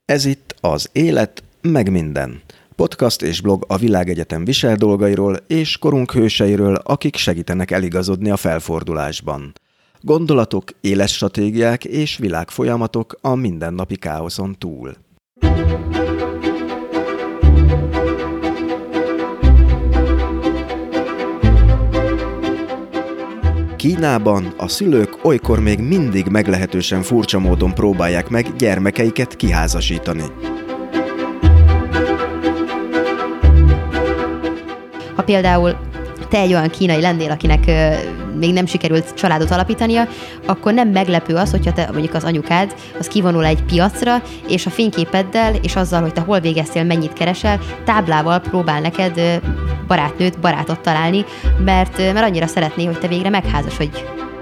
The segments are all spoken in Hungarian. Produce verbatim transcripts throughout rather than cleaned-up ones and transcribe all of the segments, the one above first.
Ez itt az Élet, meg minden. Podcast és blog a világegyetem visel dolgairól és korunk hőseiről, akik segítenek eligazodni a felfordulásban. Gondolatok, életstratégiák és világfolyamatok a mindennapi káoszon túl. Kínában a szülők olykor még mindig meglehetősen furcsa módon próbálják meg gyermekeiket kiházasítani. Ha például te egy olyan kínai lennél, akinek ö, még nem sikerült családot alapítania, akkor nem meglepő az, hogyha te, mondjuk az anyukád, az kivonul egy piacra, és a fényképeddel, és azzal, hogy te hol végeztél, mennyit keresel, táblával próbál neked ö, barátnőt, barátot találni, mert, ö, mert annyira szeretné, hogy te végre megházasodj.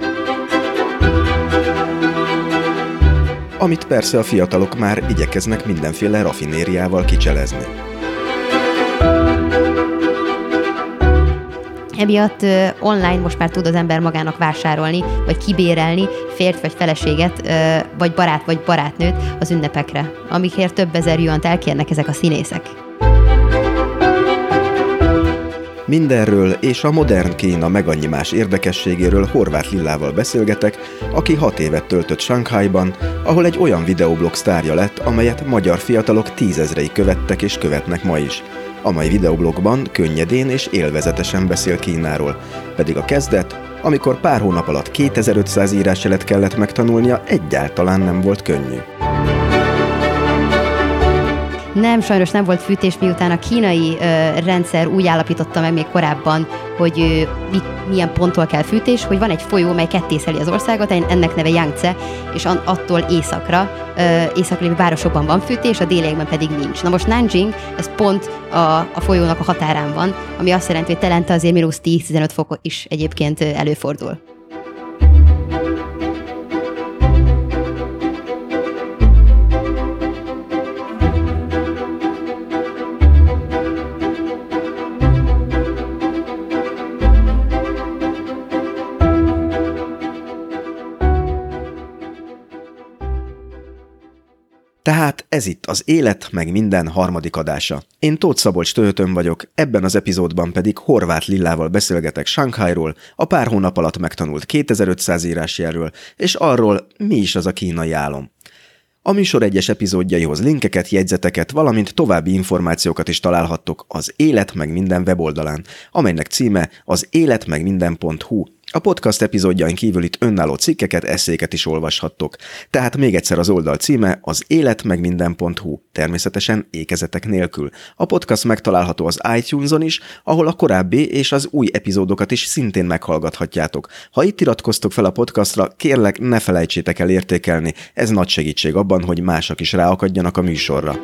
Amit persze a fiatalok már igyekeznek mindenféle raffinériával kicselezni. Emiatt ö, online most már tud az ember magának vásárolni, vagy kibérelni férjt vagy feleséget, ö, vagy barát vagy barátnőt az ünnepekre, amikért több ezer juant elkérnek ezek a színészek. Mindenről és a modern Kína meg annyi más érdekességéről Horváth Lillával beszélgetek, aki hat évet töltött Sanghajban, ahol egy olyan videoblog sztárja lett, amelyet magyar fiatalok tízezrei követtek és követnek ma is. A mai videoblogban könnyedén és élvezetesen beszél Kínáról, pedig a kezdet, amikor pár hónap alatt kétezer-ötszáz írásjelet kellett megtanulnia, egyáltalán nem volt könnyű. Nem, sajnos nem volt fűtés, miután a kínai ö, rendszer úgy állapította meg még korábban, hogy ö, mi, milyen ponttól kell fűtés, hogy van egy folyó, mely kettészeli az országot, ennek neve Yangtze, és an, attól északra, ö, északlévő városokban van fűtés, a déliekben pedig nincs. Na most Nanjing, ez pont a, a folyónak a határán van, ami azt jelenti, hogy telente azért mínusz tíz-tizenöt fok is egyébként előfordul. Tehát ez itt az Élet, meg minden harmadik adása. Én Tóth Szabolcs Töhötön vagyok, ebben az epizódban pedig Horváth Lillával beszélgetek Sanghajról, a pár hónap alatt megtanult kétezer-ötszáz írásjelről, és arról, mi is az a kínai álom. A műsor egyes epizódjaihoz linkeket, jegyzeteket, valamint további információkat is találhattok az Élet meg minden weboldalán, amelynek címe az életmegminden pont hu. A podcast epizódjain kívül itt önálló cikkeket, esszéket is olvashattok. Tehát még egyszer az oldal címe az életmegminden pont hu, természetesen ékezetek nélkül. A podcast megtalálható az iTunes-on is, ahol a korábbi és az új epizódokat is szintén meghallgathatjátok. Ha itt iratkoztok fel a podcastra, kérlek ne felejtsétek el értékelni, ez nagy segítség abban, hogy mások is ráakadjanak a műsorra.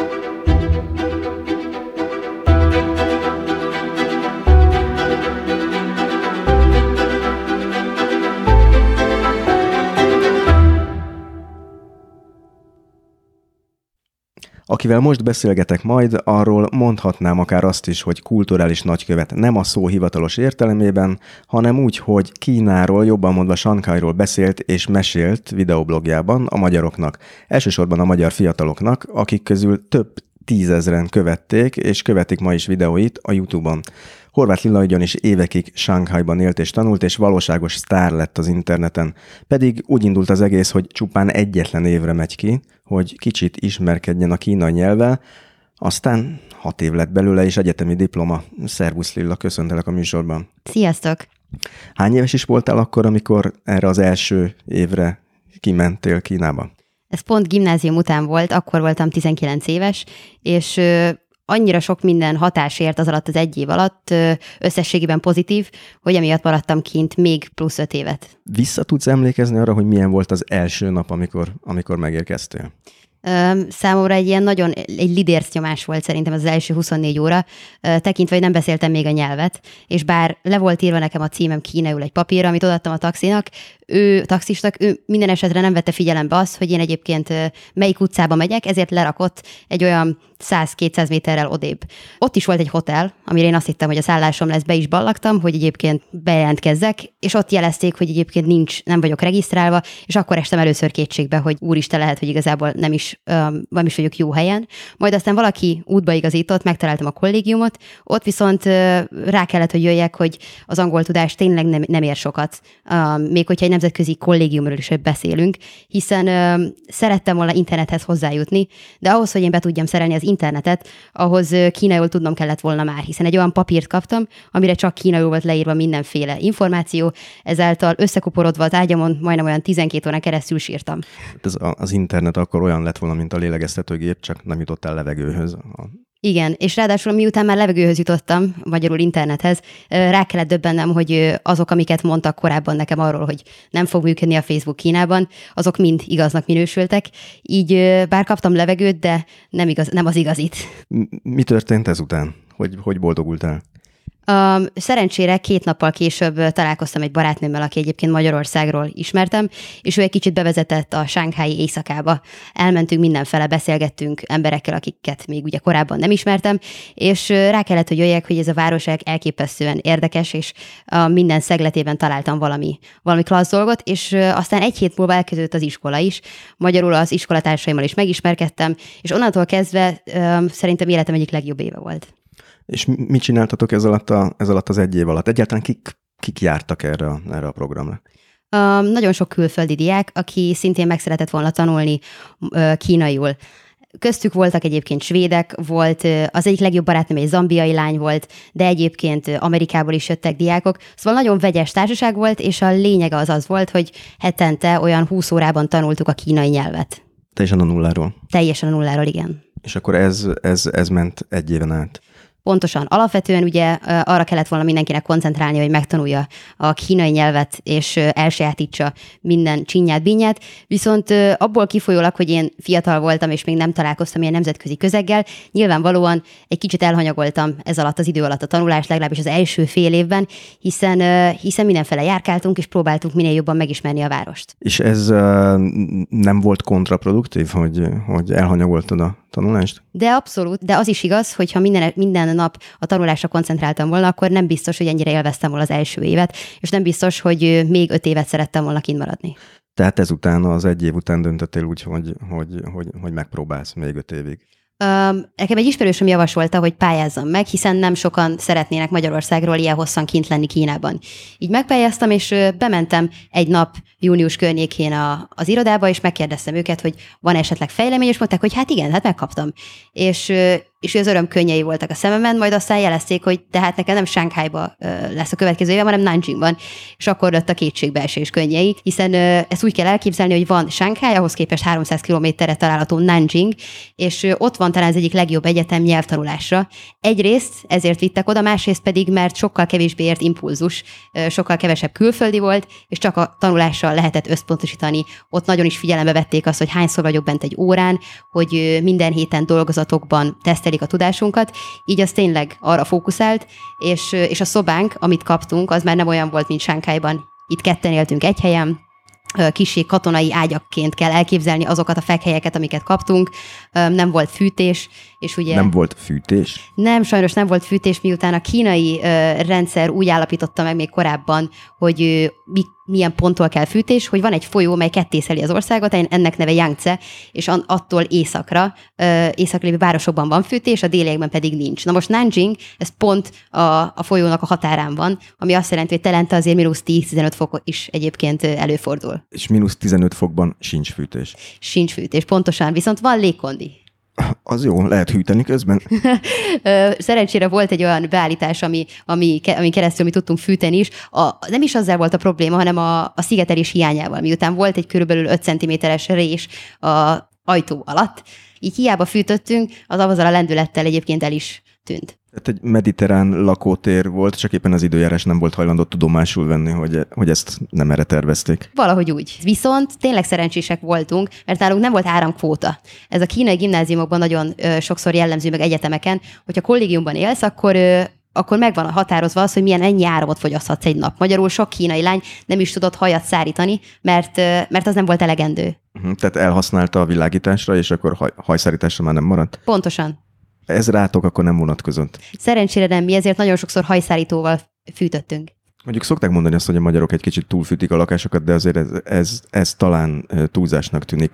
Akivel most beszélgetek majd, arról mondhatnám akár azt is, hogy kulturális nagykövet nem a szó hivatalos értelemében, hanem úgy, hogy Kínáról, jobban mondva Sanghajról beszélt és mesélt videoblogjában a magyaroknak. Elsősorban a magyar fiataloknak, akik közül több tízezren követték és követik ma is videóit a YouTube-on. Horváth Lilla ugyanis évekig Sanghajban élt és tanult, és valóságos sztár lett az interneten. Pedig úgy indult az egész, hogy csupán egyetlen évre megy ki, hogy kicsit ismerkedjen a kínai nyelvvel, aztán hat év lett belőle, és egyetemi diploma. Szervusz Lilla, köszöntelek a műsorban. Sziasztok! Hány éves is voltál akkor, amikor erre az első évre kimentél Kínába? Ez pont gimnázium után volt, akkor voltam tizenkilenc éves, és ö, annyira sok minden hatás ért az alatt az egy év alatt, ö, összességében pozitív, hogy emiatt maradtam kint még plusz öt évet. Vissza tudsz emlékezni arra, hogy milyen volt az első nap, amikor, amikor megérkeztél? Számomra egy ilyen nagyon, egy lidércnyomás volt szerintem az első huszonnégy óra, tekintve, hogy nem beszéltem még a nyelvet, és bár le volt írva nekem a címem kínául egy papírra, amit odaadtam a taxinak, ő, taxisnak, ő minden esetre nem vette figyelembe azt, hogy én egyébként melyik utcába megyek, ezért lerakott egy olyan száz-kétszáz méterrel odébb. Ott is volt egy hotel, amire én azt hittem, hogy a szállásom lesz, be is ballagtam, hogy egyébként bejelentkezzek, és ott jelezték, hogy egyébként nincs, nem vagyok regisztrálva, és akkor estem először kétségbe, hogy úristen, lehet, hogy igazából nem is is, um, nem is vagyok jó helyen. Majd aztán valaki útba igazított, megtaláltam a kollégiumot, ott viszont uh, rá kellett, hogy jöjjek, hogy az angol tudás tényleg nem, nem ér sokat, um, még hogyha egy nemzetközi kollégiumról is beszélünk, hiszen uh, szerettem volna internethez hozzájutni, de ahhoz, hogy én be tudjam szerelni az internetet, ahhoz uh, kínaiul tudnom kellett volna már, hiszen egy olyan papírt kaptam, amire csak kínaiul volt leírva mindenféle információ, ezáltal összekuporodva az ágyamon majdnem olyan tizenkét órán keresztül sírtam. Ez az internet akkor olyan lett volna, mint a lélegeztetőgép, csak nem jutottál levegőhöz. Igen, és ráadásul miután már levegőhöz jutottam, magyarul internethez, rá kellett döbbennem, hogy azok, amiket mondtak korábban nekem arról, hogy nem fog működni a Facebook Kínában, azok mind igaznak minősültek. Így bár kaptam levegőt, de nem, igaz, nem az igazit. Mi történt ezután? Hogy, hogy boldogultál? Um, szerencsére két nappal később találkoztam egy barátnőmmel, aki egyébként Magyarországról ismertem, és ő egy kicsit bevezetett a sánghái éjszakába. Elmentünk mindenfele, beszélgettünk emberekkel, akiket még ugye korábban nem ismertem, és rá kellett, hogy jöjjek, hogy ez a város elképesztően érdekes, és a minden szegletében találtam valami, valami klassz dolgot, és aztán egy hét múlva elkezdődött az iskola is. Magyarul az iskolatársaimmal is megismerkedtem, és onnantól kezdve um, szerintem életem egyik legjobb éve volt. És mit csináltatok ez alatt, a, ez alatt az egy év alatt? Egyáltalán kik, kik jártak erre, a, erre a programra? Um, nagyon sok külföldi diák, aki szintén meg szeretett volna tanulni uh, kínaiul. Köztük voltak egyébként svédek, volt uh, az egyik legjobb barátnőm egy zambiai lány volt, de egyébként uh, Amerikából is jöttek diákok. Szóval nagyon vegyes társaság volt, és a lényege az az volt, hogy hetente olyan húsz órában tanultuk a kínai nyelvet. Teljesen a nulláról? Teljesen a nulláról, igen. És akkor ez, ez, ez ment egy éven át? Pontosan. Alapvetően ugye arra kellett volna mindenkinek koncentrálni, hogy megtanulja a kínai nyelvet, és elsajátítsa minden csinyát, bínyát. Viszont abból kifolyólag, hogy én fiatal voltam, és még nem találkoztam ilyen nemzetközi közeggel, nyilvánvalóan egy kicsit elhanyagoltam ez alatt az idő alatt a tanulást, legalábbis az első fél évben, hiszen, hiszen mindenfele járkáltunk, és próbáltunk minél jobban megismerni a várost. És ez nem volt kontraproduktív, hogy, hogy elhanyagoltad a tanulást? De abszolút, de az is igaz, hogy ha minden, minden nap a tanulásra koncentráltam volna, akkor nem biztos, hogy ennyire élveztem volna az első évet, és nem biztos, hogy még öt évet szerettem volna kint maradni. Tehát ezután, az egy év után döntöttél úgy, hogy, hogy, hogy, hogy megpróbálsz még öt évig. Um, nekem egy ismerősöm javasolta, hogy pályázzam meg, hiszen nem sokan szeretnének Magyarországról ilyen hosszan kint lenni Kínában. Így megpályáztam, és bementem egy nap június környékén a, az irodába, és megkérdeztem őket, hogy van esetleg fejlemény, és mondták, hogy hát igen, hát megkaptam. És, és az öröm könnyei voltak a szememen, majd aztán jelezték, hogy tehát nekem nem Sánkhájba lesz a következő évem, hanem Nanjingban. És akkor lett a kétségbeesés könnyei, hiszen ezt úgy kell elképzelni, hogy van Sánkháj, ahhoz képest háromszáz kilométerre található Nanjing, és ott van talán az egyik legjobb egyetem nyelvtanulásra. Egyrészt ezért vittek oda, másrészt pedig, mert sokkal kevésbé ért impulzus, sokkal kevesebb külföldi volt, és csak a tanulásra lehetett összpontosítani. Ott nagyon is figyelembe vették azt, hogy hányszor vagyok bent egy órán, hogy minden héten dolgozatokban tesztelik a tudásunkat, így az tényleg arra fókuszált, és, és a szobánk, amit kaptunk, az már nem olyan volt, mint Sánkhájban. Itt ketten éltünk egy helyen, kissé katonai ágyakként kell elképzelni azokat a fekhelyeket, amiket kaptunk. Nem volt fűtés, és ugye... Nem volt fűtés? Nem, sajnos nem volt fűtés, miután a kínai uh, rendszer úgy állapította meg még korábban, hogy uh, mi, milyen ponttól kell fűtés, hogy van egy folyó, mely kettészeli az országot, ennek neve Yangtze, és attól északra, uh, északra lévő városokban van fűtés, a déliekben pedig nincs. Na most Nanjing, ez pont a, a folyónak a határán van, ami azt jelenti, hogy telente azért mínusz tíz-tizenöt fok is egyébként előfordul. És mínusz tizenöt fokban sincs fűtés. Sincs fűtés, pontosan, viszont van légkondi. Az jó, lehet hűteni közben. Szerencsére volt egy olyan beállítás, ami, ami, ami keresztül mi tudtunk fűteni is. A, nem is azzal volt a probléma, hanem a, a szigetelés hiányával. Miután volt egy körülbelül öt centiméteres rés a ajtó alatt, így hiába fűtöttünk, az azzal a lendülettel egyébként el is tűnt. Tehát egy mediterrán lakótér volt, csak éppen az időjárás nem volt hajlandó tudomásul venni, hogy, hogy ezt nem erre tervezték. Valahogy úgy. Viszont tényleg szerencsések voltunk, mert nálunk nem volt áramkvóta. Ez a kínai gimnáziumokban nagyon ö, sokszor jellemző, meg egyetemeken, hogyha kollégiumban élsz, akkor... Ö, akkor meg van határozva az, hogy milyen ennyi áramot fogyaszthatsz egy nap. Magyarul sok kínai lány nem is tudott hajat szárítani, mert, mert az nem volt elegendő. Uh-huh, tehát elhasználta a világításra, és akkor haj, hajszárításra már nem maradt? Pontosan. Ez rátok akkor nem vonatkozott? Szerencsére nem, mi ezért nagyon sokszor hajszárítóval fűtöttünk. Mondjuk szokták mondani azt, hogy a magyarok egy kicsit túlfűtik a lakásokat, de azért ez, ez, ez talán túlzásnak tűnik.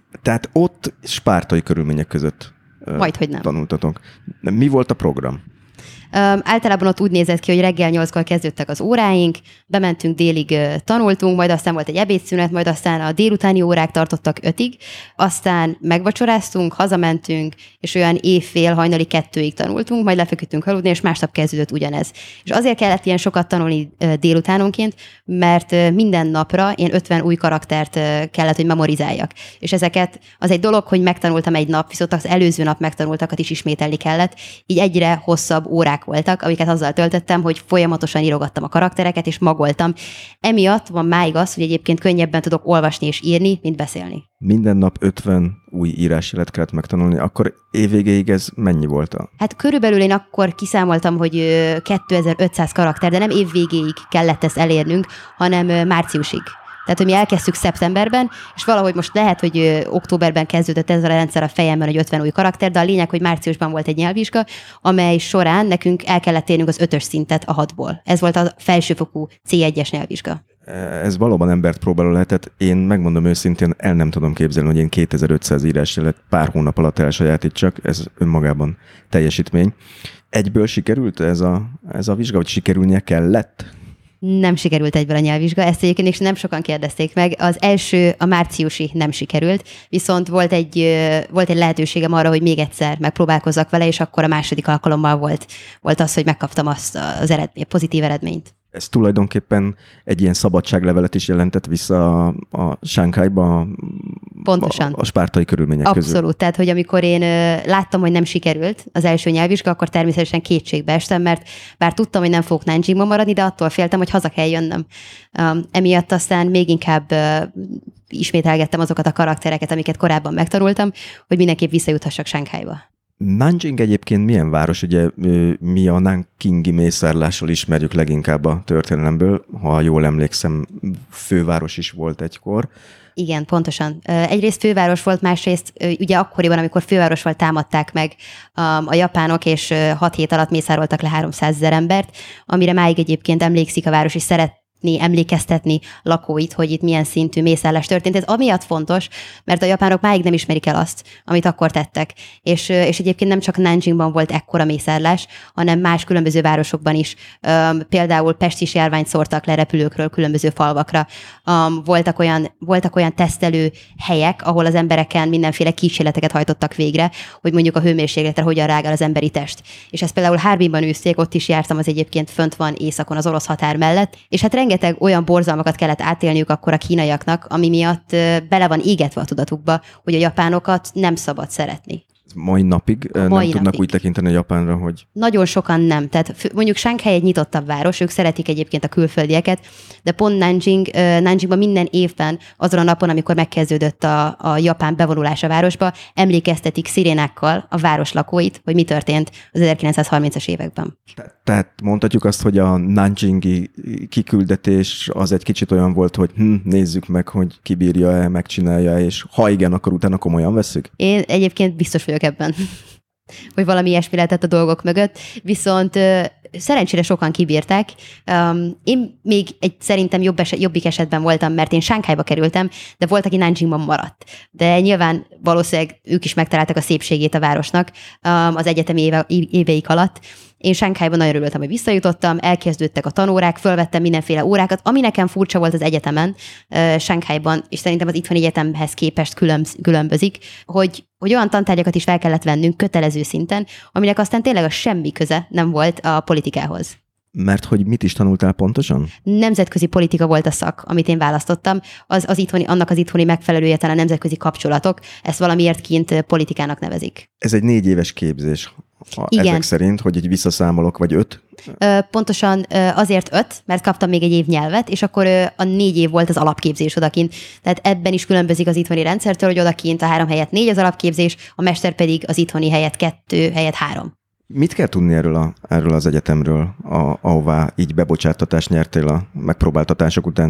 Tehát ott spártai körülmények között Majdhogy nem. tanultatok. Mi volt a program? Um, általában ott úgy nézett ki, hogy reggel nyolckor kezdődtek az óráink, bementünk délig, uh, tanultunk, majd aztán volt egy ebédszünet, majd aztán a délutáni órák tartottak ötig, aztán megvacsoráztunk, hazamentünk, és olyan évfél, hajnali kettőig tanultunk, majd lefeküdtünk aludni, és másnap kezdődött ugyanez. És azért kellett ilyen sokat tanulni uh, délutánonként, mert uh, minden napra ilyen ötven új karaktert uh, kellett, hogy memorizáljak. És ezeket, az egy dolog, hogy megtanultam egy nap, viszont az előző nap megtanultakat is ismételni kellett, így egyre hosszabb órák voltak, amiket azzal töltöttem, hogy folyamatosan írogattam a karaktereket, és magoltam. Emiatt van máig az, hogy egyébként könnyebben tudok olvasni és írni, mint beszélni. Minden nap ötven új írásjelet kellett megtanulni, akkor évvégéig ez mennyi volt? A... Hát körülbelül én akkor kiszámoltam, hogy kétezer-ötszáz karakter, de nem évvégéig kellett ezt elérnünk, hanem márciusig. Tehát, hogy mi elkezdtük szeptemberben, és valahogy most lehet, hogy ö, októberben kezdődött ez a rendszer a fejemben, hogy ötven új karakter, de a lényeg, hogy márciusban volt egy nyelvvizsga, amely során nekünk el kellett érnünk az ötös szintet a hatból. Ez volt a felsőfokú cé egyes nyelvvizsga. Ez valóban embert próbáló lehetett. Én megmondom őszintén, el nem tudom képzelni, hogy én kétezer-ötszáz írásjelet pár hónap alatt elsajátítsak, ez önmagában teljesítmény. Egyből sikerült ez a, ez a vizsga, vagy sikerülnie kellett? Nem sikerült egyből a nyelvvizsga, ezt egyébként is nem sokan kérdezték meg. Az első, a márciusi nem sikerült, viszont volt egy, volt egy lehetőségem arra, hogy még egyszer megpróbálkozzak vele, és akkor a második alkalommal volt, volt az, hogy megkaptam azt az eredmény, pozitív eredményt. Ez tulajdonképpen egy ilyen szabadságlevelet is jelentett vissza a, a Shanghaiba, Pontosan. A, a spártai körülmények Abszolút. közül. Abszolút. Tehát, hogy amikor én láttam, hogy nem sikerült az első nyelvvizsga, akkor természetesen kétségbe estem, mert bár tudtam, hogy nem fogok Nanjingban maradni, de attól féltem, hogy haza kell jönnöm. Um, emiatt aztán még inkább uh, ismételgettem azokat a karaktereket, amiket korábban megtanultam, hogy mindenképp visszajuthassak Shanghaiba. Nanjing egyébként milyen város? Ugye mi a nankingi mészárlással ismerjük leginkább a történelemből, ha jól emlékszem, főváros is volt egykor. Igen, pontosan. Egyrészt főváros volt, másrészt ugye akkoriban, amikor főváros volt, támadták meg a japánok, és hat hét alatt mészároltak le háromszázezer embert, amire máig egyébként emlékszik a város, és szeret emlékeztetni lakóit, hogy itt milyen szintű mészárlás történt. Ez amiatt fontos, mert a japánok máig nem ismerik el azt, amit akkor tettek. És, és egyébként nem csak Nanjingban volt ekkora mészárlás, hanem más különböző városokban is. Például pestis járványt szórtak le repülőkről különböző falvakra. Voltak olyan, voltak olyan tesztelő helyek, ahol az embereken mindenféle kísérleteket hajtottak végre, hogy mondjuk a hőmérsékletre hogyan reagál az emberi test. És ezt például Harbinban űzték, ott is jártam, az egyébként fönt van északon az orosz határ mellett, és hát rengeteg olyan borzalmakat kellett átélniük akkor a kínaiaknak, ami miatt bele van égetve a tudatukba, hogy a japánokat nem szabad szeretni. Mai napig mai nem napig. Tudnak úgy tekinteni a Japánra, hogy... Nagyon sokan nem. Tehát mondjuk Shanghai egy nyitottabb város, ők szeretik egyébként a külföldieket, de pont Nanjing, Nanjingban minden évben, azon a napon, amikor megkezdődött a, a japán bevonulás a városba, emlékeztetik szirénákkal a város lakóit, hogy mi történt az ezerkilencszázharmincas években. Te- tehát mondhatjuk azt, hogy a nanjingi kiküldetés az egy kicsit olyan volt, hogy hm, nézzük meg, hogy kibírja-e, megcsinálja, és ha igen, akkor utána komolyan vesszük? Én egyébként biztos vagyok ebben, hogy valami ilyesmi lehetett a dolgok mögött, viszont uh, szerencsére sokan kibírták. Um, én még egy szerintem jobb eset, jobbik esetben voltam, mert én Shanghaiba kerültem, de volt, aki Nanjingban maradt. De nyilván valószínűleg ők is megtaláltak a szépségét a városnak um, az egyetemi éve, éveik alatt. Én Shanghaiban nagyon örültem, hogy visszajutottam, elkezdődtek a tanórák, fölvettem mindenféle órákat, ami nekem furcsa volt az egyetemen, uh, Shanghaiban, és szerintem az itthoni egyetemhez képest külön, különbözik, hogy, hogy olyan tantárgyakat is fel kellett vennünk kötelező szinten, aminek aztán tényleg a semmi köze nem volt a politikához. Mert hogy mit is tanultál pontosan? Nemzetközi politika volt a szak, amit én választottam. Az, az itthoni, annak az itthoni megfelelője talán a nemzetközi kapcsolatok. Ezt valamiért kint politikának nevezik. Ez egy négy éves képzés. Igen. Ezek szerint, hogy egy visszaszámolok, vagy öt? Pontosan azért öt, mert kaptam még egy év nyelvet, és akkor a négy év volt az alapképzés odakint. Tehát ebben is különbözik az itthoni rendszertől, hogy odakint a három helyett négy az alapképzés, a mester pedig az itthoni helyett kettő helyett három. Mit kell tudni erről, a, erről az egyetemről, a, ahová így bebocsáttatást nyertél a megpróbáltatások után?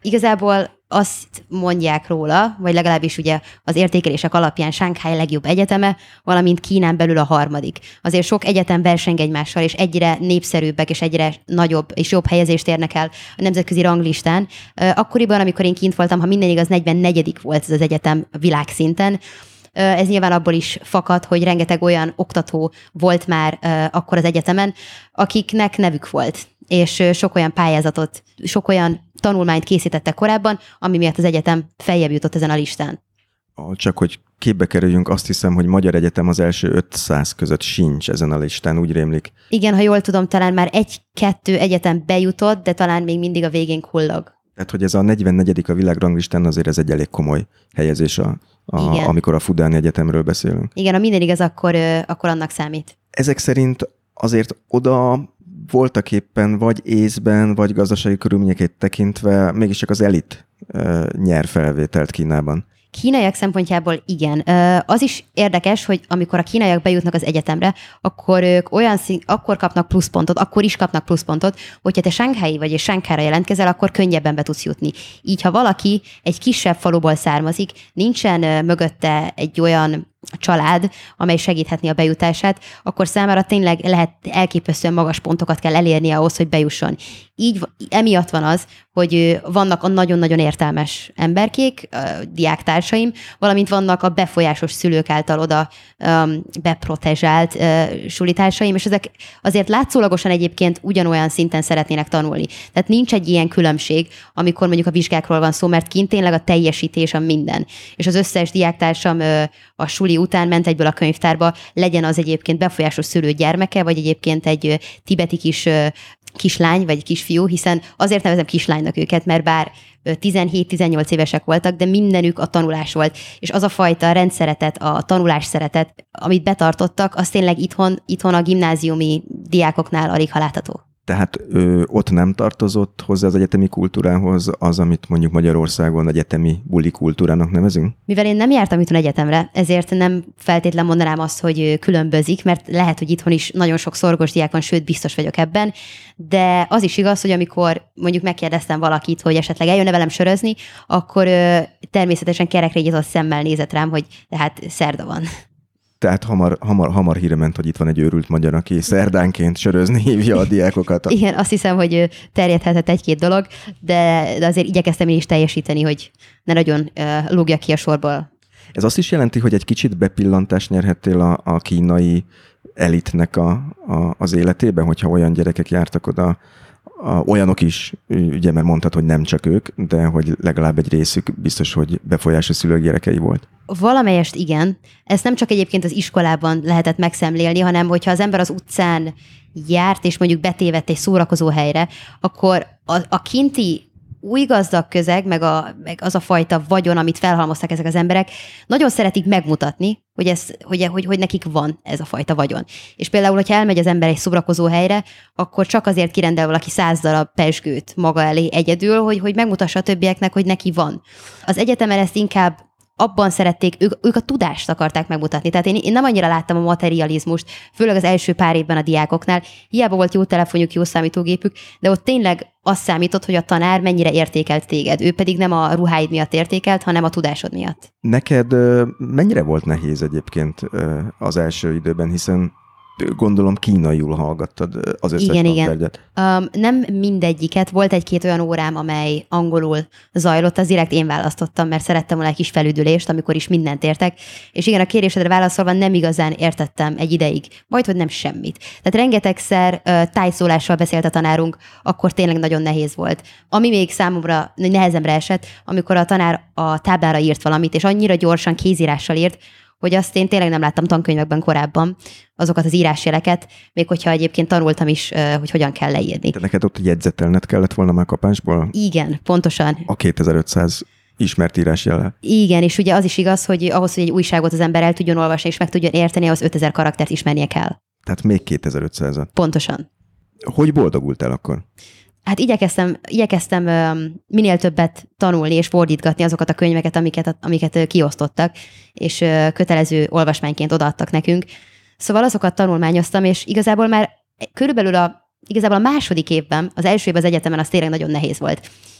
Igazából azt mondják róla, vagy legalábbis ugye az értékelések alapján Shanghai legjobb egyeteme, valamint Kínán belül a harmadik. Azért sok egyetem verseng egymással, és egyre népszerűbbek, és egyre nagyobb és jobb helyezést érnek el a nemzetközi ranglistán. Akkoriban, amikor én kint voltam, ha minden igaz, negyvennegyedik volt ez az egyetem világszinten. Ez nyilván abból is fakad, hogy rengeteg olyan oktató volt már akkor az egyetemen, akiknek nevük volt, és sok olyan pályázatot, sok olyan tanulmányt készítettek korábban, ami miatt az egyetem feljebb jutott ezen a listán. Csak hogy képbe kerüljünk, azt hiszem, hogy Magyar Egyetem az első ötszáz között sincs ezen a listán, úgy rémlik. Igen, ha jól tudom, talán már egy-kettő egyetem bejutott, de talán még mindig a végén kullog. Tehát, hogy ez a negyvennegyedik a világranglistán, azért ez egy elég komoly helyezés, a, a, amikor a Fudáni Egyetemről beszélünk. Igen, ha minden igaz, akkor, akkor annak számít. Ezek szerint azért oda voltak éppen vagy észben, vagy gazdasági körülményeket tekintve, mégiscsak az elit uh, nyer felvételt Kínában. Kínaiak szempontjából igen. Az is érdekes, hogy amikor a kínaiak bejutnak az egyetemre, akkor ők olyan szín, akkor kapnak pluszpontot, akkor is kapnak pluszpontot, hogyha te Shanghai vagy és Shanghai-ra jelentkezel, akkor könnyebben be tudsz jutni. Így, ha valaki egy kisebb faluból származik, nincsen mögötte egy olyan család, amely segíthetni a bejutását, akkor számára tényleg lehet elképesztően magas pontokat kell elérnie ahhoz, hogy bejusson. Így emiatt van az, hogy vannak a nagyon-nagyon értelmes emberkék, diáktársaim, valamint vannak a befolyásos szülők által oda um, beprotezsált uh, sulitársaim, és ezek azért látszólagosan egyébként ugyanolyan szinten szeretnének tanulni. Tehát nincs egy ilyen különbség, amikor mondjuk a vizsgákról van szó, mert kint tényleg a teljesítés a minden. És az összes diáktársam uh, a suli után ment egyből a könyvtárba, legyen az egyébként befolyásos szülő gyermeke, vagy egyébként egy uh, tibeti kis uh, kislány, vagy kisfiú, hiszen azért nevezem kislánynak őket, mert bár tizenhét-tizennyolc évesek voltak, de mindenük a tanulás volt. És az a fajta rendszeretet, a tanulás szeretet, amit betartottak, az tényleg itthon, itthon a gimnáziumi diákoknál alig ha látható. Tehát ö, ott nem tartozott hozzá az egyetemi kultúrához az, amit mondjuk Magyarországon egyetemi buli kultúrának nevezünk? Mivel én nem jártam itthon egyetemre, ezért nem feltétlen mondanám azt, hogy különbözik, mert lehet, hogy itthon is nagyon sok szorgos diák van, sőt, biztos vagyok ebben, de az is igaz, hogy amikor mondjuk megkérdeztem valakit, hogy esetleg eljönne velem sörözni, akkor ö, természetesen kerekre szemmel nézett rám, hogy tehát szerda van. Tehát hamar, hamar, hamar híre ment, hogy itt van egy őrült magyar, aki szerdánként sörözni hívja a diákokat. Igen, azt hiszem, hogy terjedhetett egy-két dolog, de, de azért igyekeztem én is teljesíteni, hogy ne nagyon uh, lógjak ki a sorból. Ez azt is jelenti, hogy egy kicsit bepillantást nyerhettél a, a kínai elitnek a, a, az életében, hogyha olyan gyerekek jártak oda, a, olyanok is, ugye, mert mondtad, hogy nem csak ők, de hogy legalább egy részük biztos, hogy befolyásos szülők gyerekei volt. Valamelyest igen. Ezt nem csak egyébként az iskolában lehetett megszemlélni, hanem hogyha az ember az utcán járt, és mondjuk betévedt egy szórakozó helyre, akkor a, a kinti új gazdag közeg, meg, a, meg az a fajta vagyon, amit felhalmoztak ezek az emberek, nagyon szeretik megmutatni, hogy, ez, hogy, hogy, hogy nekik van ez a fajta vagyon. És például, hogyha elmegy az ember egy szórakozó helyre, akkor csak azért kirendel valaki száz darab pezsgőt maga elé egyedül, hogy, hogy megmutassa a többieknek, hogy neki van. Az egyetemen ezt inkább abban szerették, ők, ők a tudást akarták megmutatni. Tehát én, én nem annyira láttam a materializmust, főleg az első pár évben a diákoknál. Hiába volt jó telefonjuk, jó számítógépük, de ott tényleg az számított, hogy a tanár mennyire értékelt téged. Ő pedig nem a ruháid miatt értékelt, hanem a tudásod miatt. Neked mennyire volt nehéz egyébként az első időben, hiszen gondolom kínaiul hallgattad az összes igen, igen. Um, nem mindegyiket. Volt egy-két olyan órám, amely angolul zajlott, az direkt én választottam, mert szerettem volna egy kis felüdülést, amikor is mindent értek. És igen, a kérésedre válaszolva nem igazán értettem egy ideig, majd hogy nem semmit. Tehát rengetegszer uh, tájszólással beszélt a tanárunk, akkor tényleg nagyon nehéz volt. Ami még számomra nehezemre esett, amikor a tanár a táblára írt valamit, és annyira gyorsan kézírással írt, hogy azt én tényleg nem láttam tankönyvekben korábban, azokat az írásjeleket, még hogyha egyébként tanultam is, hogy hogyan kell leírni. De neked ott jegyzetelned kellett volna már kapásból? Igen, pontosan. A kétezer-ötszáz ismert írásjellel. Igen, és ugye az is igaz, hogy ahhoz, hogy egy újságot az ember el tudjon olvasni, és meg tudjon érteni, ahhoz ötezer karaktert ismernie kell. Tehát még kétezer-ötszázat. Pontosan. Hogy boldogultál akkor? Hát igyekeztem, igyekeztem minél többet tanulni és fordítgatni azokat a könyveket, amiket, amiket kiosztottak, és kötelező olvasmányként odaadtak nekünk. Szóval azokat tanulmányoztam, és igazából már körülbelül a, igazából a második évben, az első évben az egyetemen az tényleg nagyon nehéz volt.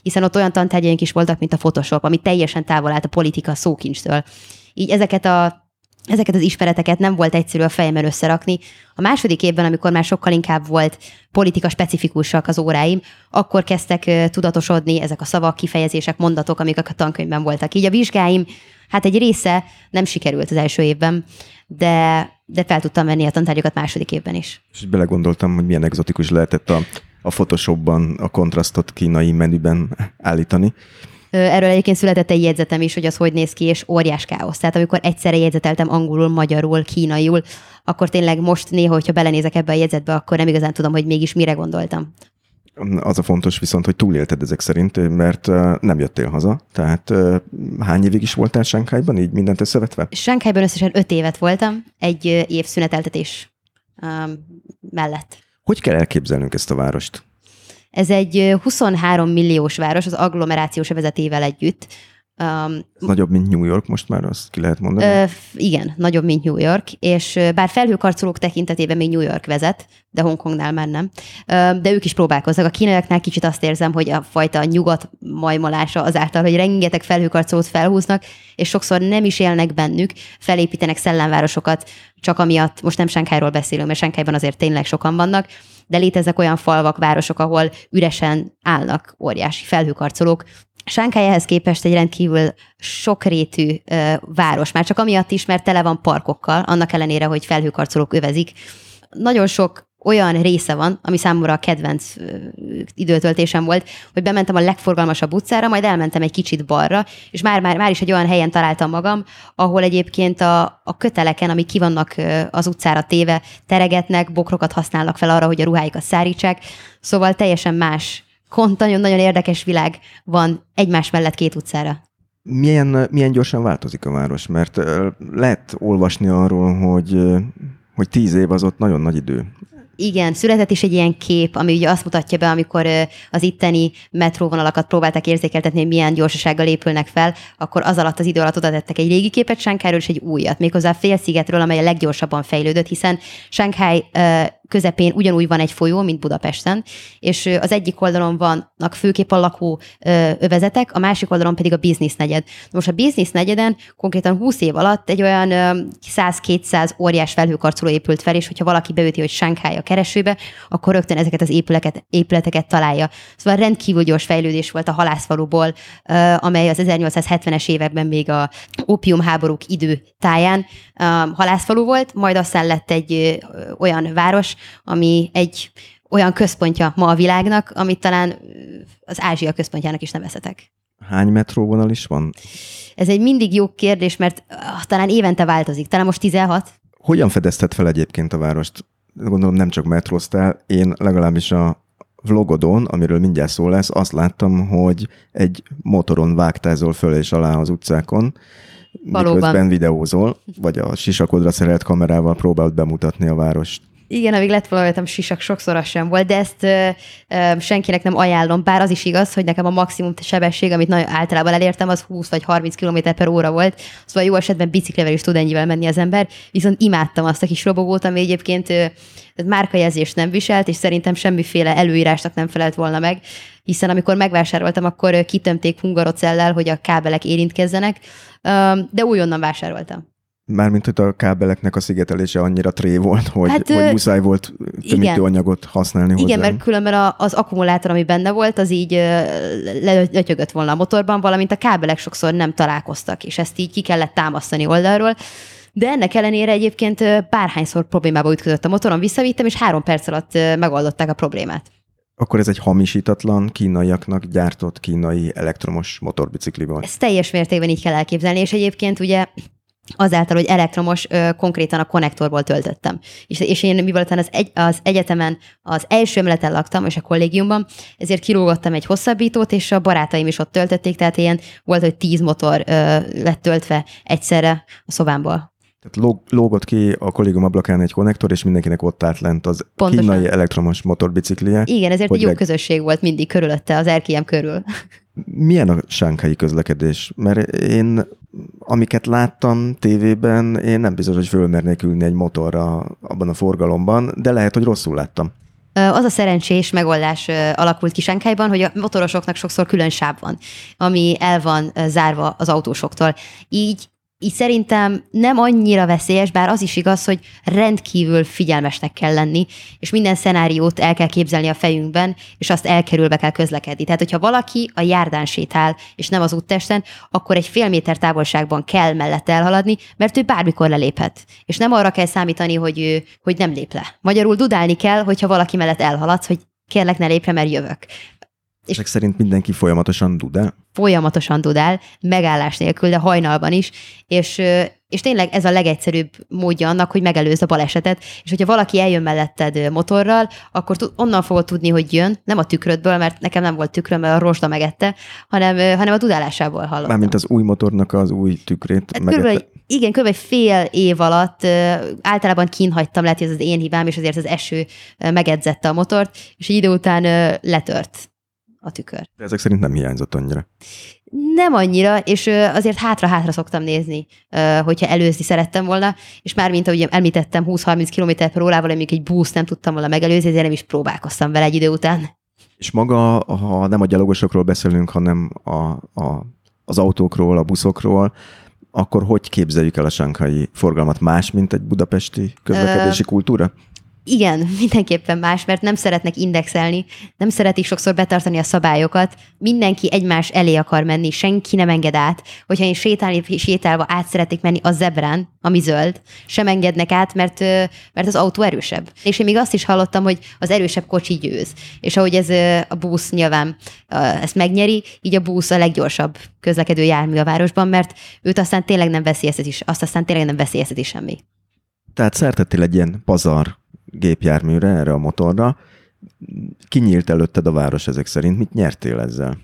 hiszen ott olyan tantárgyaink is voltak, mint a Photoshop, ami teljesen távol állt a politika szókincstől. Így ezeket a Ezeket az ismereteket nem volt egyszerű a fejemben összerakni. A második évben, amikor már sokkal inkább volt politika specifikusak az óráim, akkor kezdtek tudatosodni ezek a szavak, kifejezések, mondatok, amik a tankönyvben voltak. Így a vizsgáim, hát egy része nem sikerült az első évben, de, de fel tudtam venni a tantárgyakat második évben is. És belegondoltam, hogy milyen egzotikus lehetett a, a Photoshopban a kontrasztot kínai menüben állítani. Erről egyébként született egy jegyzetem is, hogy az hogy néz ki, és óriás káosz. Tehát amikor egyszerre jegyzeteltem angolul, magyarul, kínaiul, akkor tényleg most néha, hogyha belenézek ebbe a jegyzetbe, akkor nem igazán tudom, hogy mégis mire gondoltam. Az a fontos viszont, hogy túlélted ezek szerint, mert nem jöttél haza. Tehát hány évig is voltál Shanghaiban, így mindent összevetve? Shanghaiban összesen öt évet voltam, egy év szüneteltetés um, mellett. Hogy kell elképzelnünk ezt a várost? Ez egy huszonhárom milliós város, az agglomerációs övezetével együtt. Um, nagyobb, mint New York, most már azt ki lehet mondani? Ö, igen, nagyobb, mint New York, és bár felhőkarcolók tekintetében még New York vezet, de Hongkongnál már nem, ö, de ők is próbálkoznak. A kínaiaknál kicsit azt érzem, hogy a fajta nyugat majmolása azáltal, hogy rengeteg felhőkarcolót felhúznak, és sokszor nem is élnek bennük, felépítenek szellemvárosokat, csak amiatt, most nem Shanghairól beszélünk, mert Shanghaiban azért tényleg sokan vannak, de léteznek olyan falvak, városok, ahol üresen állnak óriási felhőkarcolók. Shanghai ehhez képest egy rendkívül sokrétű ö, város, már csak amiatt is, mert tele van parkokkal, annak ellenére, hogy felhőkarcolók övezik. Nagyon sok olyan része van, ami számomra a kedvenc ö, időtöltésem volt, hogy bementem a legforgalmasabb utcára, majd elmentem egy kicsit balra, és már, már, már is egy olyan helyen találtam magam, ahol egyébként a, a köteleken, amik ki vannak ö, az utcára téve, teregetnek, bokrokat használnak fel arra, hogy a ruháikat szárítsák, szóval teljesen más, nagyon-nagyon érdekes világ van egymás mellett két utcára. Milyen, milyen gyorsan változik a város? Mert lehet olvasni arról, hogy, hogy tíz év az ott nagyon nagy idő. Igen, született is egy ilyen kép, ami ugye azt mutatja be, amikor az itteni metróvonalakat próbálták érzékeltetni, hogy milyen gyorsasággal épülnek fel, akkor az alatt az idő alatt oda tettek egy régi képet Shanghairól és egy újat, méghozzá a félszigetről, amely a leggyorsabban fejlődött, hiszen Shanghai közepén ugyanúgy van egy folyó, mint Budapesten, és az egyik oldalon vannak főképp a lakó övezetek, a másik oldalon pedig a business negyed. Most a business negyeden konkrétan húsz év alatt egy olyan száz-kétszáz óriás felhőkarcoló épült fel, és hogyha valaki beüti, hogy Shanghai a keresőbe, akkor rögtön ezeket az épületeket, épületeket találja. Szóval rendkívül gyors fejlődés volt a halászfaluból, amely az ezernyolcszázhetvenes években még a ópiumháborúk időtáján halászfalu volt, majd aztán lett egy olyan város, ami egy olyan központja ma a világnak, amit talán az Ázsia központjának is nevezhetek. Hány metróvonal is van? Ez egy mindig jó kérdés, mert talán évente változik. Talán most tizenhat. Hogyan fedezted fel egyébként a várost? Gondolom nem csak metróztál, én legalábbis a vlogodon, amiről mindjárt szó lesz, azt láttam, hogy egy motoron vágtázol föl és alá az utcákon, Valóban. Miközben videózol, vagy a sisakodra szerelt kamerával próbált bemutatni a várost. Igen, amíg lett voltam sisak, sokszor az sem volt, de ezt ö, ö, senkinek nem ajánlom, bár az is igaz, hogy nekem a maximum sebesség, amit nagyon általában elértem, az húsz vagy harminc kilométer per óra volt, szóval jó esetben biciklivel is tud ennyivel menni az ember, viszont imádtam azt a kis robogót, ami egyébként ö, márkajelzést nem viselt, és szerintem semmiféle előírásnak nem felelt volna meg, hiszen amikor megvásároltam, akkor ö, kitömték hungarocellel, hogy a kábelek érintkezzenek, ö, de újonnan vásároltam. Mármint, hogy a kábeleknek a szigetelése annyira tré volt, hogy, hát, hogy muszáj volt tömítőanyagot használni hozzá. Igen, mert különben a, az akkumulátor, ami benne volt, az így lötyögött volna a motorban, valamint a kábelek sokszor nem találkoztak, és ezt így ki kellett támasztani oldalról. De ennek ellenére egyébként bárhányszor problémába ütközött a motoron, visszavittem, és három perc alatt megoldották a problémát. Akkor ez egy hamisítatlan, kínaiaknak gyártott kínai elektromos motorbicikli volt. Ezt teljes mértékben így kell elképzelni, és egyébként ugye azáltal, hogy elektromos, ö, konkrétan a konnektorból töltöttem. És, és én, mivel az, egy, az egyetemen az első emeleten laktam, és a kollégiumban, ezért kirúgottam egy hosszabbítót, és a barátaim is ott töltötték, tehát ilyen volt, hogy tíz motor ö, lett töltve egyszerre a szobámból. Tehát lóg, lógott ki a kollégium ablakán egy konnektor, és mindenkinek ott állt lent az Pontosan. Kínai elektromos motorbiciklije. Igen, ezért egy jó leg... közösség volt mindig körülötte, az erkélyem körül. Milyen a shanghai közlekedés? Mert én, amiket láttam tévében, én nem biztos, hogy fölmernék ülni egy motorra abban a forgalomban, de lehet, hogy rosszul láttam. Az a szerencsés megoldás alakult ki Shanghaiban, hogy a motorosoknak sokszor külön sáv van, ami el van zárva az autósoktól. Így Így szerintem nem annyira veszélyes, bár az is igaz, hogy rendkívül figyelmesnek kell lenni, és minden szenáriót el kell képzelni a fejünkben, és azt elkerülve kell közlekedni. Tehát, hogyha valaki a járdán sétál, és nem az úttesten, akkor egy fél méter távolságban kell mellette elhaladni, mert ő bármikor leléphet. És nem arra kell számítani, hogy, ő, hogy nem lép le. Magyarul dudálni kell, hogyha valaki mellett elhaladsz, hogy kérlek ne lépre, mert jövök. És ezek szerint mindenki folyamatosan dudál? Folyamatosan dudál, megállás nélkül, de hajnalban is, és, és tényleg ez a legegyszerűbb módja annak, hogy megelőzz a balesetet, és hogyha valaki eljön melletted motorral, akkor onnan fogod tudni, hogy jön, nem a tükrödből, mert nekem nem volt tükröm, mert a rozsda megette, hanem, hanem a dudálásából hallottam. Mármint az új motornak az új tükrét hát körülbelül, igen, körülbelül fél év alatt általában kínhagytam, lehet, hogy ez az én hibám, és azért az eső megedzette a motort, és egy idő után letört a tükör. De ezek szerint nem hiányzott annyira. Nem annyira, és azért hátra-hátra szoktam nézni, hogyha előzni szerettem volna, és már mint ahogy említettem, húsz-harminc kilométer per órával, amíg egy busz nem tudtam volna megelőzni, ezért nem is próbálkoztam vele egy idő után. És maga, ha nem a gyalogosokról beszélünk, hanem a, a, az autókról, a buszokról, akkor hogy képzeljük el a shanghai forgalmat? Más, mint egy budapesti közlekedési Ö... kultúra? Igen, mindenképpen más, mert nem szeretnek indexelni, nem szeretik sokszor betartani a szabályokat, mindenki egymás elé akar menni, senki nem enged át. Hogyha én sétálni, sétálva át szeretnék menni a zebrán, ami zöld, sem engednek át, mert, mert az autó erősebb. És én még azt is hallottam, hogy az erősebb kocsi győz. És ahogy ez a busz nyilván ezt megnyeri, így a busz a leggyorsabb közlekedő jármű a városban, mert őt aztán tényleg nem veszélyezteti, azt aztán tényleg nem veszélyezteti semmi. Tehát szertettél egy ilyen pazar gépjárműre, erre a motorra. Kinyílt előtted a város ezek szerint? Mit nyertél ezzel?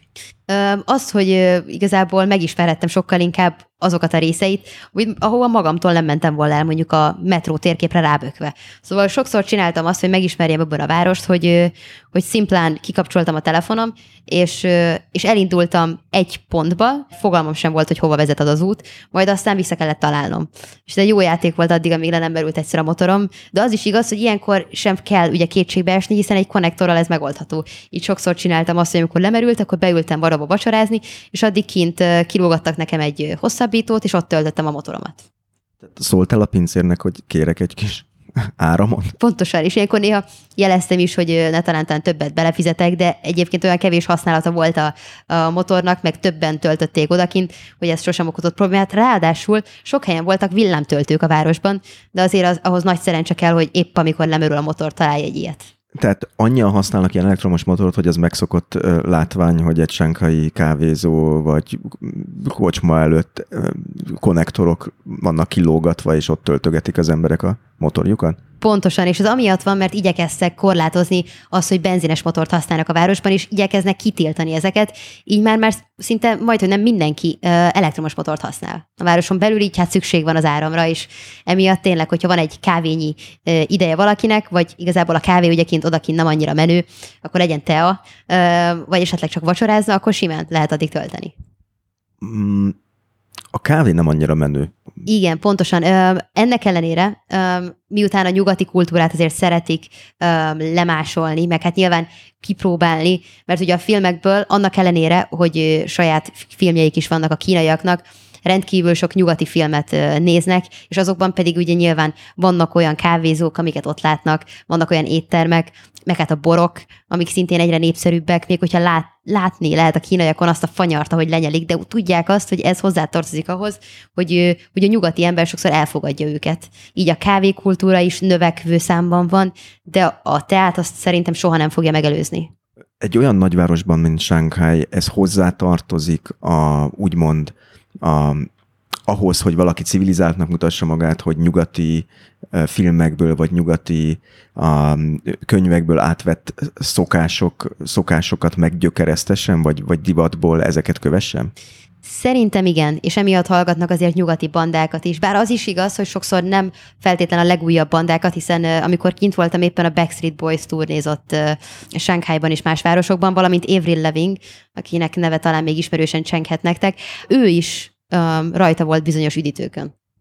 Az, hogy igazából megismerhettem sokkal inkább azokat a részeit, ahova magamtól nem mentem volna el, mondjuk a metró térképre rábökve. Szóval sokszor csináltam azt, hogy megismerjem ebben a várost, hogy, hogy szimplán kikapcsoltam a telefonom, és, és elindultam egy pontba, fogalmam sem volt, hogy hova vezet az az út, majd aztán vissza kellett találnom. És ez egy jó játék volt addig, amíg le nem merült egyszer a motorom, de az is igaz, hogy ilyenkor sem kell ugye kétségbe esni, hiszen egy konnektorral ez megoldható. Így sokszor csináltam azt, hogy amikor lemerült, akkor beültem barabba vacsorázni, és addig kint kilógattak nekem egy hosszabbítót, és ott töltöttem a motoromat. Szóltál a pincérnek, hogy kérek egy kis áramot? Pontosan, és ilyenkor néha jeleztem is, hogy ne talán többet belefizetek, de egyébként olyan kevés használata volt a, a motornak, meg többen töltötték odakint, hogy ez sosem okozott problémát. Ráadásul sok helyen voltak villámtöltők a városban, de azért az, ahhoz nagy szerencse kell, hogy épp amikor lemerül a motor, találj egy ilyet. Tehát annyian használnak ilyen elektromos motort, hogy az megszokott uh, látvány, hogy egy shanghai kávézó vagy kocsma előtt uh, konnektorok vannak kilógatva, és ott töltögetik az emberek a motorjukat? Pontosan, és ez amiatt van, mert igyekeztek korlátozni azt, hogy benzines motort használnak a városban, és igyekeznek kitiltani ezeket, így már, már szinte majd, hogy nem mindenki elektromos motort használ. A városon belül így hát szükség van az áramra, és emiatt tényleg, hogyha van egy kávényi ideje valakinek, vagy igazából a kávé ugye kint odakint nem annyira menő, akkor legyen tea, vagy esetleg csak vacsorázna, akkor simán lehet addig tölteni. Mm. A kávé nem annyira menő. Igen, pontosan. Ennek ellenére, miután a nyugati kultúrát azért szeretik lemásolni, meg hát nyilván kipróbálni, mert ugye a filmekből annak ellenére, hogy saját filmjeik is vannak a kínaiaknak, rendkívül sok nyugati filmet néznek, és azokban pedig ugye nyilván vannak olyan kávézók, amiket ott látnak, vannak olyan éttermek, meg hát a borok, amik szintén egyre népszerűbbek, még hogyha lát, látni lehet a kínaiakon azt a fanyart, ahogy lenyelik, de tudják azt, hogy ez hozzátartozik ahhoz, hogy, hogy a nyugati ember sokszor elfogadja őket. Így a kávékultúra is növekvő számban van, de a teát azt szerintem soha nem fogja megelőzni. Egy olyan nagyvárosban, mint Shanghai, ez hozzátartozik a, úgymond a, ahhoz, hogy valaki civilizáltnak mutassa magát, hogy nyugati filmekből vagy nyugati a, könyvekből átvett szokások, szokásokat meggyökeresztessen, vagy, vagy divatból ezeket kövessen? Szerintem igen, és emiatt hallgatnak azért nyugati bandákat is. Bár az is igaz, hogy sokszor nem feltétlen a legújabb bandákat, hiszen uh, amikor kint voltam, éppen a Backstreet Boys turnézott uh, Shanghaiban és más városokban, valamint Avril Lavigne, akinek neve talán még ismerősen csenghet nektek, ő is um, rajta volt bizonyos üdítőkön.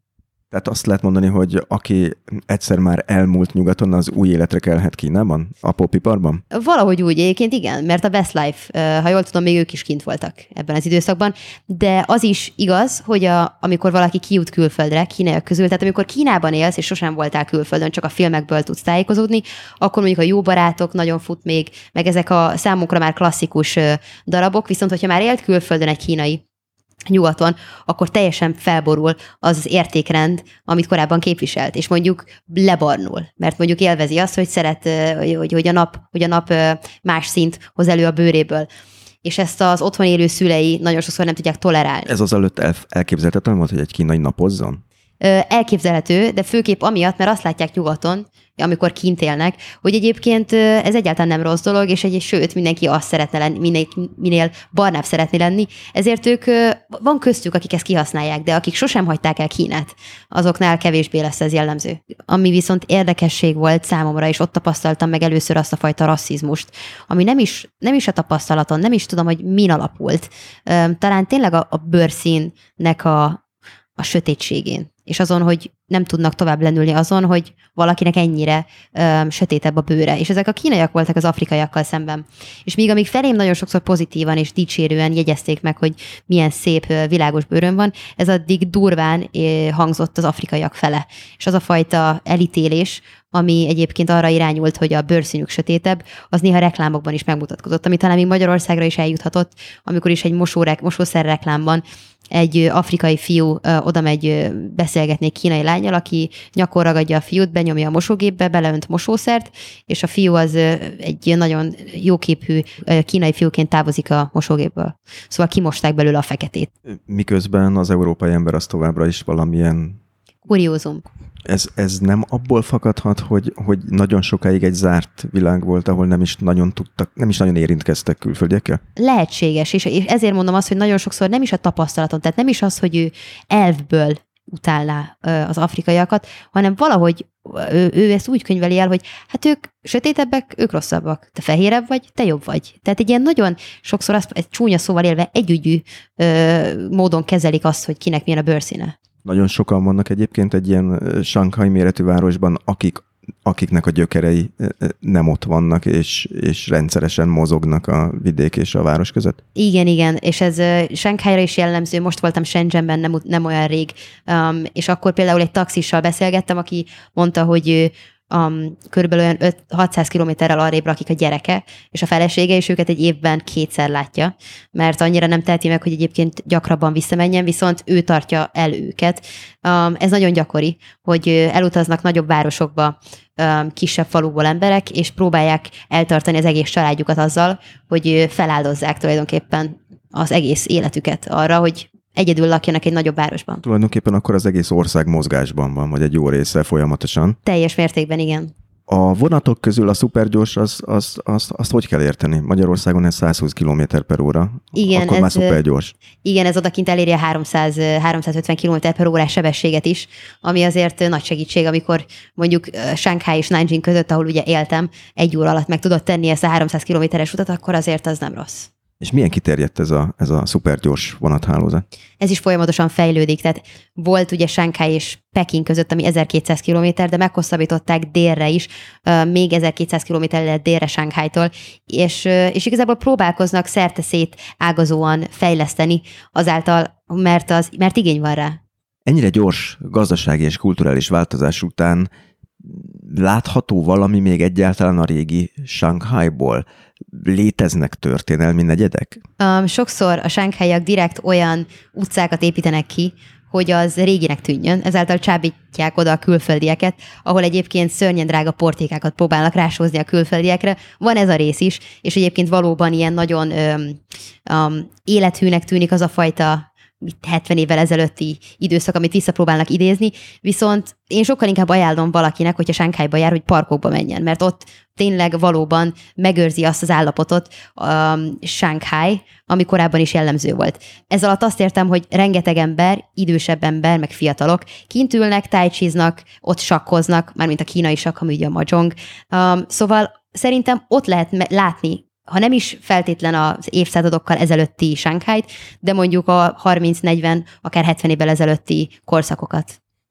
Tehát azt lehet mondani, hogy aki egyszer már elmúlt nyugaton, az új életre kelhet Kínában? A popiparban? Valahogy úgy egyébként igen, mert a Westlife, ha jól tudom, még ők is kint voltak ebben az időszakban, de az is igaz, hogy a, amikor valaki kijut külföldre, kínaiak közül, tehát amikor Kínában élsz, és sosem voltál külföldön, csak a filmekből tudsz tájékozódni, akkor mondjuk a Jó barátok nagyon fut még, meg ezek a számunkra már klasszikus darabok, viszont hogyha már élt külföldön egy kínai nyugaton, akkor teljesen felborul az az értékrend, amit korábban képviselt, és mondjuk lebarnul, mert mondjuk élvezi azt, hogy szeret, hogy, hogy, a, nap, hogy a nap más szint hoz elő a bőréből. És ezt az otthon élő szülei nagyon sokszor nem tudják tolerálni. Ez az előtt el, elképzelhetetlen volt, hogy egy kínai napozzon? Elképzelhető, de főképp amiatt, mert azt látják nyugaton, amikor kint élnek, hogy egyébként ez egyáltalán nem rossz dolog, és egy, sőt, mindenki azt szeretne lenni, minél, minél barnább szeretni lenni, ezért ők, van köztük, akik ezt kihasználják, de akik sosem hagyták el Kínát, azoknál kevésbé lesz ez jellemző. Ami viszont érdekesség volt számomra, és ott tapasztaltam meg először azt a fajta rasszizmust, ami nem is, nem is a tapasztalaton, nem is tudom, hogy min alapult. Talán tényleg a, a bőrszínnek a, a sötétségén, és azon, hogy nem tudnak tovább lendülni azon, hogy valakinek ennyire öm, sötétebb a bőre. És ezek a kínaiak voltak az afrikaiakkal szemben. És míg amíg felém nagyon sokszor pozitívan és dicsérően jegyezték meg, hogy milyen szép, világos bőrön van, ez addig durván hangzott az afrikaiak fele. És az a fajta elítélés, ami egyébként arra irányult, hogy a bőrszínük sötétebb, az néha reklámokban is megmutatkozott, ami talán még Magyarországra is eljuthatott, amikor is egy mosórek, mosószer reklámban egy afrikai fiú ö, oda megy ö, beszélgetni egy kínai lánnyal, aki nyakon ragadja a fiút, benyomja a mosógépbe, beleönt mosószert, és a fiú az ö, egy nagyon jóképű ö, kínai fiúként távozik a mosógépből. Szóval kimosták belőle a feketét. Miközben az európai ember az továbbra is valamilyen... Kuriózum. Ez, ez nem abból fakadhat, hogy, hogy nagyon sokáig egy zárt világ volt, ahol nem is nagyon tudtak, nem is nagyon érintkeztek külföldiekkel? Lehetséges, és, és ezért mondom azt, hogy nagyon sokszor nem is a tapasztalaton, tehát nem is az, hogy ő elvből utálná az afrikaiakat, hanem valahogy ő, ő ezt úgy könyveli el, hogy hát ők sötétebbek, ők rosszabbak. Te fehérebb vagy, te jobb vagy. Tehát egy ilyen nagyon sokszor azt, egy csúnya szóval élve együgyű ö, módon kezelik azt, hogy kinek milyen a bőrszíne. Nagyon sokan vannak egyébként egy ilyen Sanghai méretű városban, akik, akiknek a gyökerei nem ott vannak, és, és rendszeresen mozognak a vidék és a város között. Igen, igen, és ez Shanghai-ra is jellemző. Most voltam Shenzhenben nem, nem olyan rég, um, és akkor például egy taxissal beszélgettem, aki mondta, hogy Um, körülbelül olyan öt-hatszáz kilométerrel arrébb lakik a gyereke, és a felesége, és őket egy évben kétszer látja, mert annyira nem teheti meg, hogy egyébként gyakrabban visszamenjen, viszont ő tartja el őket. Um, ez nagyon gyakori, hogy elutaznak nagyobb városokba um, kisebb faluból emberek, és próbálják eltartani az egész családjukat azzal, hogy feláldozzák tulajdonképpen az egész életüket arra, hogy egyedül lakjanak egy nagyobb városban. Tulajdonképpen akkor az egész ország mozgásban van, vagy egy jó része folyamatosan. Teljes mértékben, igen. A vonatok közül a szupergyors, az, az, az, azt hogy kell érteni? Magyarországon ez száz húsz kilométer per óra. Igen, akkor ez, már szupergyors. Igen, ez odakint eléri a háromszáz-háromszázötven kilométer per órás sebességet is, ami azért nagy segítség, amikor mondjuk Shanghai és Nanjing között, ahol ugye éltem, egy óra alatt meg tudod tenni ezt a háromszáz kilométeres utat, akkor azért az nem rossz. És milyen kiterjedt ez a, ez a szupergyors vonathálózat? Ez is folyamatosan fejlődik, tehát volt ugye Shanghai és Peking között, ami ezerkétszáz kilométer, de meghosszabbították délre is, még ezerkétszáz kilométerre délre Shanghai-tól, és, és igazából próbálkoznak szerteszét ágazóan fejleszteni azáltal, mert, az, mert igény van rá. Ennyire gyors gazdasági és kulturális változás után látható valami még egyáltalán a régi Shanghaiból? Léteznek történelmi negyedek? Um, sokszor a Shanghaiak direkt olyan utcákat építenek ki, hogy az réginek tűnjön, ezáltal csábítják oda a külföldieket, ahol egyébként szörnyen drága portékákat próbálnak rásózni a külföldiekre. Van ez a rész is, és egyébként valóban ilyen nagyon um, um, élethűnek tűnik az a fajta hetven évvel ezelőtti időszak, amit visszapróbálnak idézni, viszont én sokkal inkább ajánlom valakinek, hogyha Shanghaiba jár, hogy parkokba menjen, mert ott tényleg valóban megőrzi azt az állapotot um, Shanghai, ami korábban is jellemző volt. Ez alatt azt értem, hogy rengeteg ember, idősebb ember, meg fiatalok kint ülnek, tájcsiznak, ott sakkoznak, mármint a kínai sakk, ami ugye a mahjong. Um, szóval szerintem ott lehet me- látni, ha nem is feltétlen az évszázadokkal ezelőtti Shanghait, de mondjuk a harminc-negyven, akár hetven évvel ezelőtti korszakokat.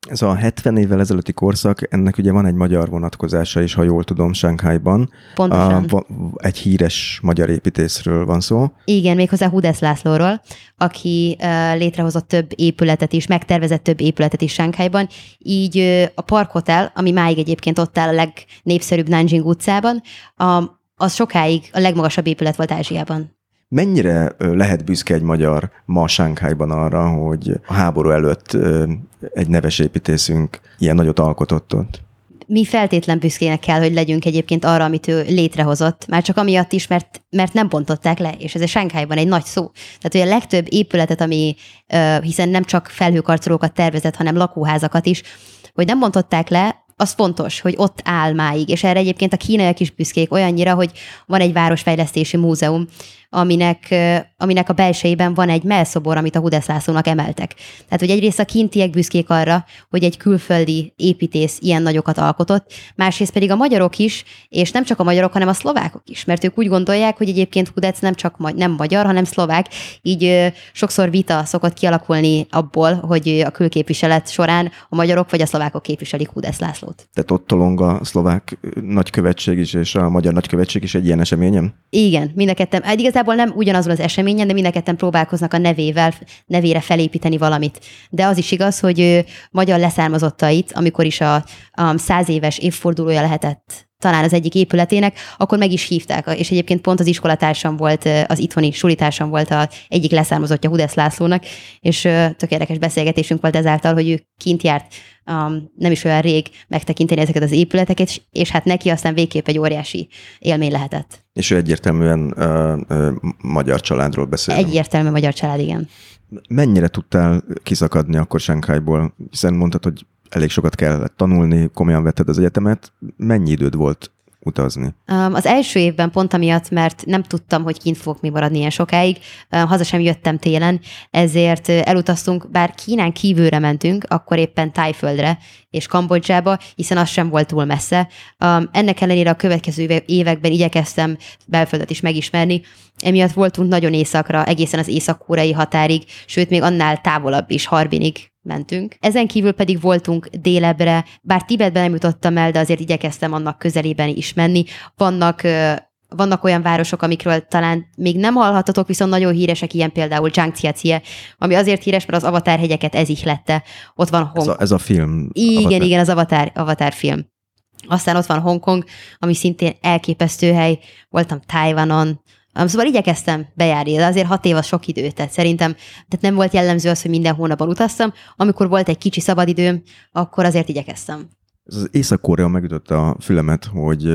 Ez a hetven évvel ezelőtti korszak, ennek ugye van egy magyar vonatkozása is, ha jól tudom, Shanghaiban. Pontosan. A, egy híres magyar építészről van szó. Igen, méghozzá Hudesz Lászlóról, aki uh, létrehozott több épületet is, megtervezett több épületet is Shanghaiban. Így uh, a Park Hotel, ami máig egyébként ott áll a legnépszerűbb Nanjing utcában, a, az sokáig a legmagasabb épület volt Ázsiában. Mennyire lehet büszke egy magyar ma Shanghaiban arra, hogy a háború előtt egy neves építészünk ilyen nagyot alkotott ott? Mi feltétlen büszkének kell, hogy legyünk egyébként arra, amit ő létrehozott, már csak amiatt is, mert, mert nem bontották le, és ez a Shanghaiban egy nagy szó. Tehát, hogy a legtöbb épületet, ami, hiszen nem csak felhőkarcolókat tervezett, hanem lakóházakat is, hogy nem bontották le, az fontos, hogy ott áll máig, és erre egyébként a kínaiak is büszkék olyannyira, hogy van egy városfejlesztési múzeum, aminek, aminek a belsejében van egy mellszobor, amit a Hudesz Lászlónak emeltek. Tehát, hogy egyrészt a kintiek büszkék arra, hogy egy külföldi építész ilyen nagyokat alkotott, másrészt pedig a magyarok is, és nem csak a magyarok, hanem a szlovákok is, mert ők úgy gondolják, hogy egyébként Hudec nem csak nem magyar, hanem szlovák, így sokszor vita szokott kialakulni abból, hogy a külképviselet során a magyarok vagy a szlovákok képviselik Hudesz Lászlót. Tehát ott tolong a szlovák nagykövetség is, és a magyar nagykövetség is egy ilyen eseményen? Igen, mind a ketten. Hát igazából nem ugyanazon az eseményen, de mind a ketten próbálkoznak a nevével, nevére felépíteni valamit. De az is igaz, hogy magyar leszármazottait, amikor is a, a száz éves évfordulója lehetett talán az egyik épületének, akkor meg is hívták, és egyébként pont az iskolatársam volt, az itthoni sulitársam volt az egyik leszármazottja Hudesz Lászlónak, és tök érdekes beszélgetésünk volt ezáltal, hogy ő kint járt um, nem is olyan rég megtekinteni ezeket az épületeket, és, és hát neki aztán végképp egy óriási élmény lehetett. És ő egyértelműen uh, uh, magyar családról beszél. Egyértelmű magyar család, igen. Mennyire tudtál kiszakadni akkor Shanghaiból? Hiszen mondtad, hogy elég sokat kellett tanulni, komolyan vetted az egyetemet. Mennyi időd volt utazni? Az első évben pont amiatt, mert nem tudtam, hogy kint fogok mi maradni ilyen sokáig, haza sem jöttem télen, ezért elutaztunk, bár Kínán kívülre mentünk, akkor éppen Tájföldre és Kambodzsába, hiszen az sem volt túl messze. Ennek ellenére a következő években igyekeztem belföldet is megismerni, emiatt voltunk nagyon északra, egészen az észak-koreai határig, sőt még annál távolabb is, Harbinig mentünk. Ezen kívül pedig voltunk délebbre, bár Tibetben nem jutottam el, de azért igyekeztem annak közelében is menni. Vannak, vannak olyan városok, amikről talán még nem hallhatatok, viszont nagyon híresek, ilyen például Zhangjiajie, ami azért híres, mert az Avatar hegyeket ez ihlette. Ott van Hongkong. Ez a, ez a film. Igen, Avatar. igen, az Avatar, Avatar film. Aztán ott van Hongkong, ami szintén elképesztő hely. Voltam Tajvanon. Szóval igyekeztem bejárni, de azért hat év az sok idő, tehát szerintem tehát nem volt jellemző az, hogy minden hónapban utaztam. Amikor volt egy kicsi szabadidőm, akkor azért igyekeztem. Ez az Észak-Korea megütötte a fülemet, hogy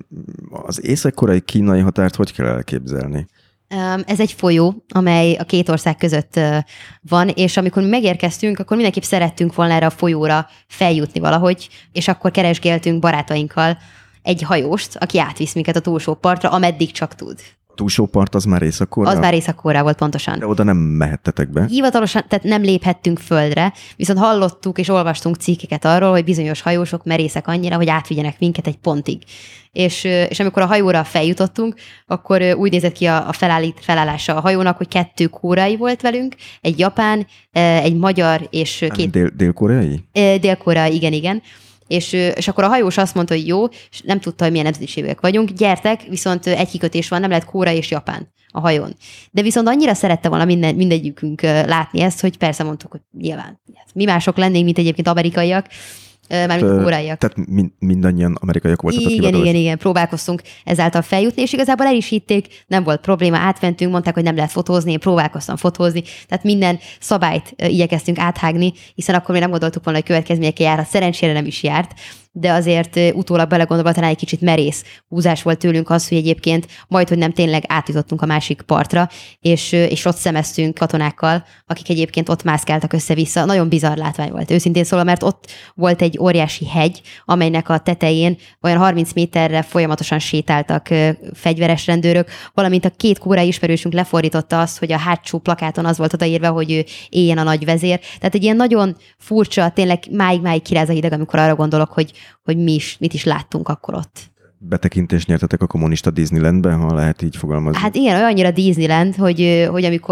az észak-koreai kínai határt hogy kell elképzelni? Ez egy folyó, amely a két ország között van, és amikor mi megérkeztünk, akkor mindenképp szerettünk volna erre a folyóra feljutni valahogy, és akkor keresgéltünk barátainkkal egy hajóst, aki átvisz minket a túlsó partra, ameddig csak tud. A túlsó part az már Észak-Korea? Az már Észak-Korea volt pontosan. De oda nem mehettetek be? Hivatalosan, tehát nem léphettünk földre, viszont hallottuk és olvastunk cikkeket arról, hogy bizonyos hajósok merészek annyira, hogy átvigyenek minket egy pontig. És, és amikor a hajóra feljutottunk, akkor úgy nézett ki a, a felállít, felállása a hajónak, hogy kettő koreai volt velünk, egy japán, egy magyar és két... Dél- dél-koreai? Dél-koreai, igen, igen. És, és akkor a hajós azt mondta, hogy jó, és nem tudta, hogy milyen nemzetiségűek vagyunk, gyertek, viszont egy kikötés van, nem lehet Korea és Japán a hajón. De viszont annyira szerette volna minden, mindegyikünk látni ezt, hogy persze mondtuk, hogy nyilván mi mások lennénk, mint egyébként amerikaiak, mármint koreaiak. Tehát mind, mindannyian amerikaiak voltatok. Igen, igen, igen, próbálkoztunk ezáltal feljutni, és igazából el is hitték, nem volt probléma, átmentünk, mondták, hogy nem lehet fotózni, én próbálkoztam fotózni, tehát minden szabályt igyekeztünk áthágni, hiszen akkor még nem gondoltuk volna, hogy következményekkel járhat, szerencsére nem is járt, de azért utólag belegondolva talán egy kicsit merész húzás volt tőlünk az, hogy egyébként majd, hogy nem tényleg átjutottunk a másik partra, és, és ott szemeztünk katonákkal, akik egyébként ott mászkáltak össze-vissza. Nagyon bizarr látvány volt, őszintén szólva, mert ott volt egy óriási hegy, amelynek a tetején olyan harminc méterre folyamatosan sétáltak fegyveres rendőrök, valamint a két koreai ismerősünk lefordította azt, hogy a hátsó plakáton az volt odaírva, hogy éljen a nagy vezér. Tehát egy ilyen nagyon furcsa, tényleg máig-máig kiráz a hideg, amikor arra gondolok, hogy hogy mi is, mit is láttunk akkor ott. Betekintést nyertetek a kommunista Disneylandbe, ha lehet így fogalmazni? Hát igen, olyannyira Disneyland, hogy, hogy amikor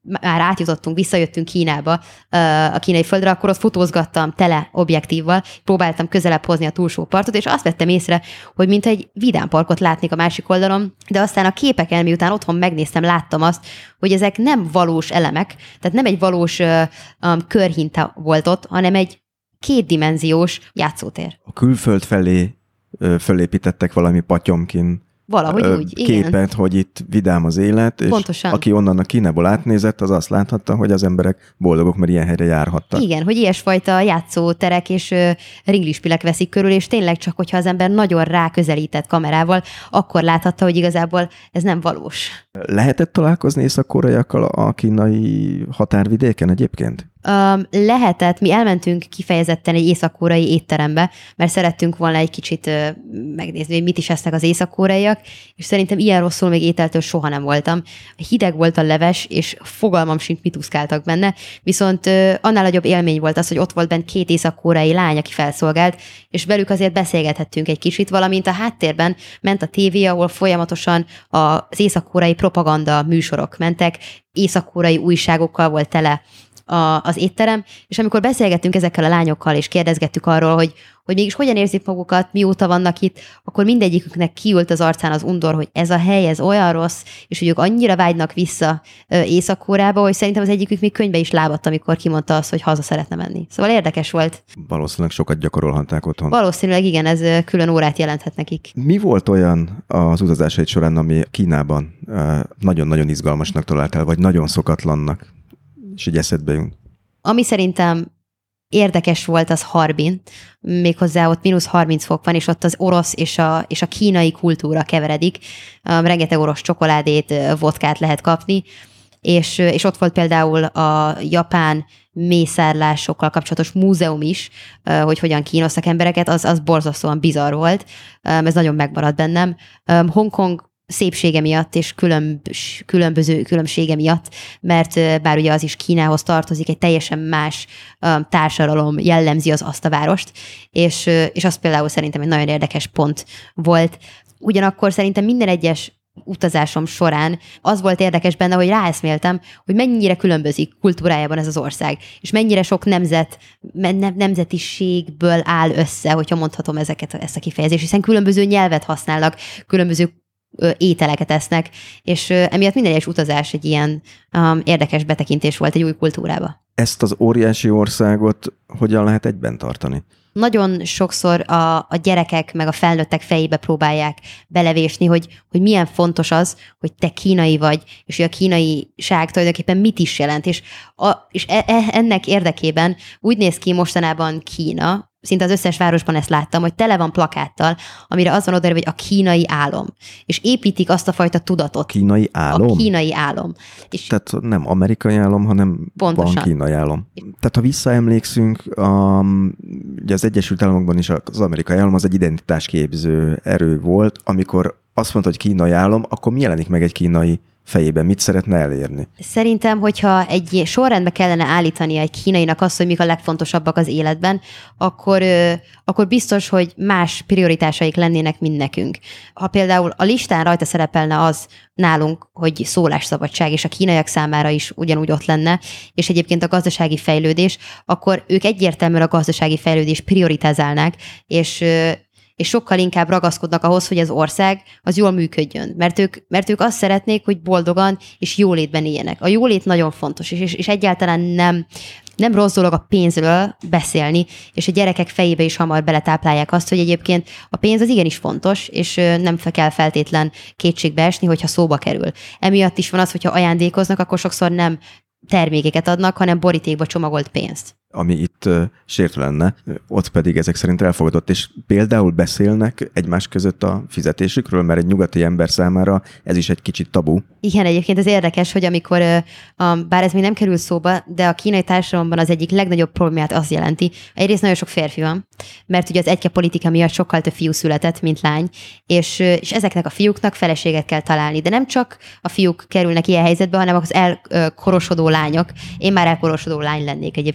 már átjutottunk, visszajöttünk Kínába, a kínai földre, akkor ott fotózgattam tele objektívval, próbáltam közelebb hozni a túlsó partot, és azt vettem észre, hogy mint egy vidámparkot látnék a másik oldalon, de aztán a képeken, miután otthon megnéztem, láttam azt, hogy ezek nem valós elemek, tehát nem egy valós um, körhinta volt ott, hanem egy kétdimenziós játszótér. A külföld felé fölépítettek valami Patyomkin Valahogy ö, úgy, képet, igen. hogy itt vidám az élet, és Pontosan. aki onnan a Kínából átnézett, az azt láthatta, hogy az emberek boldogok, mert ilyen helyre járhattak. Igen, hogy ilyesfajta játszóterek és ö, ringlispilek veszik körül, és tényleg csak, hogyha az ember nagyon ráközelített kamerával, akkor láthatta, hogy igazából ez nem valós. Lehetett találkozni észak-koreaiakkal a kínai határvidéken egyébként? Um, lehetett, mi elmentünk kifejezetten egy észak-koreai étterembe, mert szerettünk volna egy kicsit uh, megnézni, hogy mit is esznek az észak-koreaiak, és szerintem ilyen rosszul még ételtől soha nem voltam. Hideg volt a leves, és fogalmam sincs, mit úszkáltak benne, viszont uh, annál nagyobb élmény volt az, hogy ott volt bent két észak-koreai lány, aki felszolgált, és velük azért beszélgethettünk egy kicsit, valamint a háttérben ment a tévé, ahol folyamatosan az észak-koreai propaganda műsorok mentek, észak-koreai újságokkal volt tele A, az étterem, és amikor beszélgettünk ezekkel a lányokkal, és kérdezgettük arról, hogy, hogy mégis hogyan érzik magukat, mióta vannak itt, akkor mindegyiküknek kiült az arcán az undor, hogy ez a hely, ez olyan rossz, és hogy ők annyira vágynak vissza Észak-Koreába, hogy szerintem az egyikük még könyvbe is lábadt, amikor kimondta azt, hogy haza szeretne menni. Szóval érdekes volt. Valószínűleg sokat gyakorolhatták otthon. Valószínűleg igen, ez külön órát jelenthet nekik. Mi volt olyan az utazásaid során, ami Kínában nagyon-nagyon izgalmasnak találtál, vagy nagyon szokatlannak? És így eszedbe jön. Ami szerintem érdekes volt, az Harbin, méghozzá ott mínusz harminc fok van, és ott az orosz és a, és a kínai kultúra keveredik. Um, rengeteg orosz csokoládét, vodkát lehet kapni, és, és ott volt például a japán mészárlásokkal kapcsolatos múzeum is, hogy hogyan kínoztak embereket, az, az borzasztóan bizarr volt. Um, ez nagyon megmaradt bennem. Um, Hongkong szépsége miatt és különb, különböző különbsége miatt, mert bár ugye az is Kínához tartozik, egy teljesen más um, társadalom jellemzi az azt a várost, és, és az például szerintem egy nagyon érdekes pont volt. Ugyanakkor szerintem minden egyes utazásom során az volt érdekes benne, hogy ráeszméltem, hogy mennyire különbözik kultúrájában ez az ország, és mennyire sok nemzet, nemzetiségből áll össze, hogyha mondhatom ezeket, ezt a kifejezést, hiszen különböző nyelvet használnak, különböző ételeket esznek, és emiatt minden egyes utazás egy ilyen um, érdekes betekintés volt egy új kultúrába. Ezt az óriási országot hogyan lehet egyben tartani? Nagyon sokszor a, a gyerekek meg a felnőttek fejébe próbálják belevésni, hogy, hogy milyen fontos az, hogy te kínai vagy, és hogy a kínaiság tulajdonképpen mit is jelent, és, a, és e, e, ennek érdekében úgy néz ki mostanában Kína, szinte az összes városban ezt láttam, hogy tele van plakáttal, amire az van odaírva, hogy a kínai álom. És építik azt a fajta tudatot. A kínai álom? A kínai álom. És tehát nem amerikai álom, hanem pontosan. Van kínai álom. Tehát ha visszaemlékszünk, um, ugye az Egyesült Államokban is az amerikai álom az egy identitásképző erő volt, amikor azt mondta, hogy kínai álom, akkor mi jelenik meg egy kínai fejében, mit szeretne elérni? Szerintem, hogyha egy sorrendbe kellene állítani egy kínainak azt, hogy mik a legfontosabb az életben, akkor, akkor biztos, hogy más prioritásaik lennének, mint nekünk. Ha például a listán rajta szerepelne az nálunk, hogy szólásszabadság, és a kínaiak számára is ugyanúgy ott lenne, és egyébként a gazdasági fejlődés, akkor ők egyértelműen a gazdasági fejlődést prioritizálnák, és és sokkal inkább ragaszkodnak ahhoz, hogy az ország az jól működjön. Mert ők, mert ők azt szeretnék, hogy boldogan és jólétben éljenek. A jólét nagyon fontos, és, és egyáltalán nem, nem rossz dolog a pénzről beszélni, és a gyerekek fejébe is hamar beletáplálják azt, hogy egyébként a pénz az igenis fontos, és nem kell feltétlen kétségbe esni, hogyha szóba kerül. Emiatt is van az, hogyha ajándékoznak, akkor sokszor nem termékeket adnak, hanem borítékba csomagolt pénzt. Ami itt uh, sértő lenne, ott pedig ezek szerint elfogadott, és például beszélnek egymás között a fizetésükről, mert egy nyugati ember számára ez is egy kicsit tabu. Igen, egyébként ez érdekes, hogy amikor, uh, bár ez még nem kerül szóba, de a kínai társadalomban az egyik legnagyobb problémát azt jelenti, egyrészt nagyon sok férfi van, mert ugye az egyke politika miatt sokkal több fiú született, mint lány, és, és ezeknek a fiúknak feleséget kell találni, de nem csak a fiúk kerülnek ilyen helyzetbe, hanem az elkorosodó lányok. Én már elkorosodó lány lennék egyébként a húsz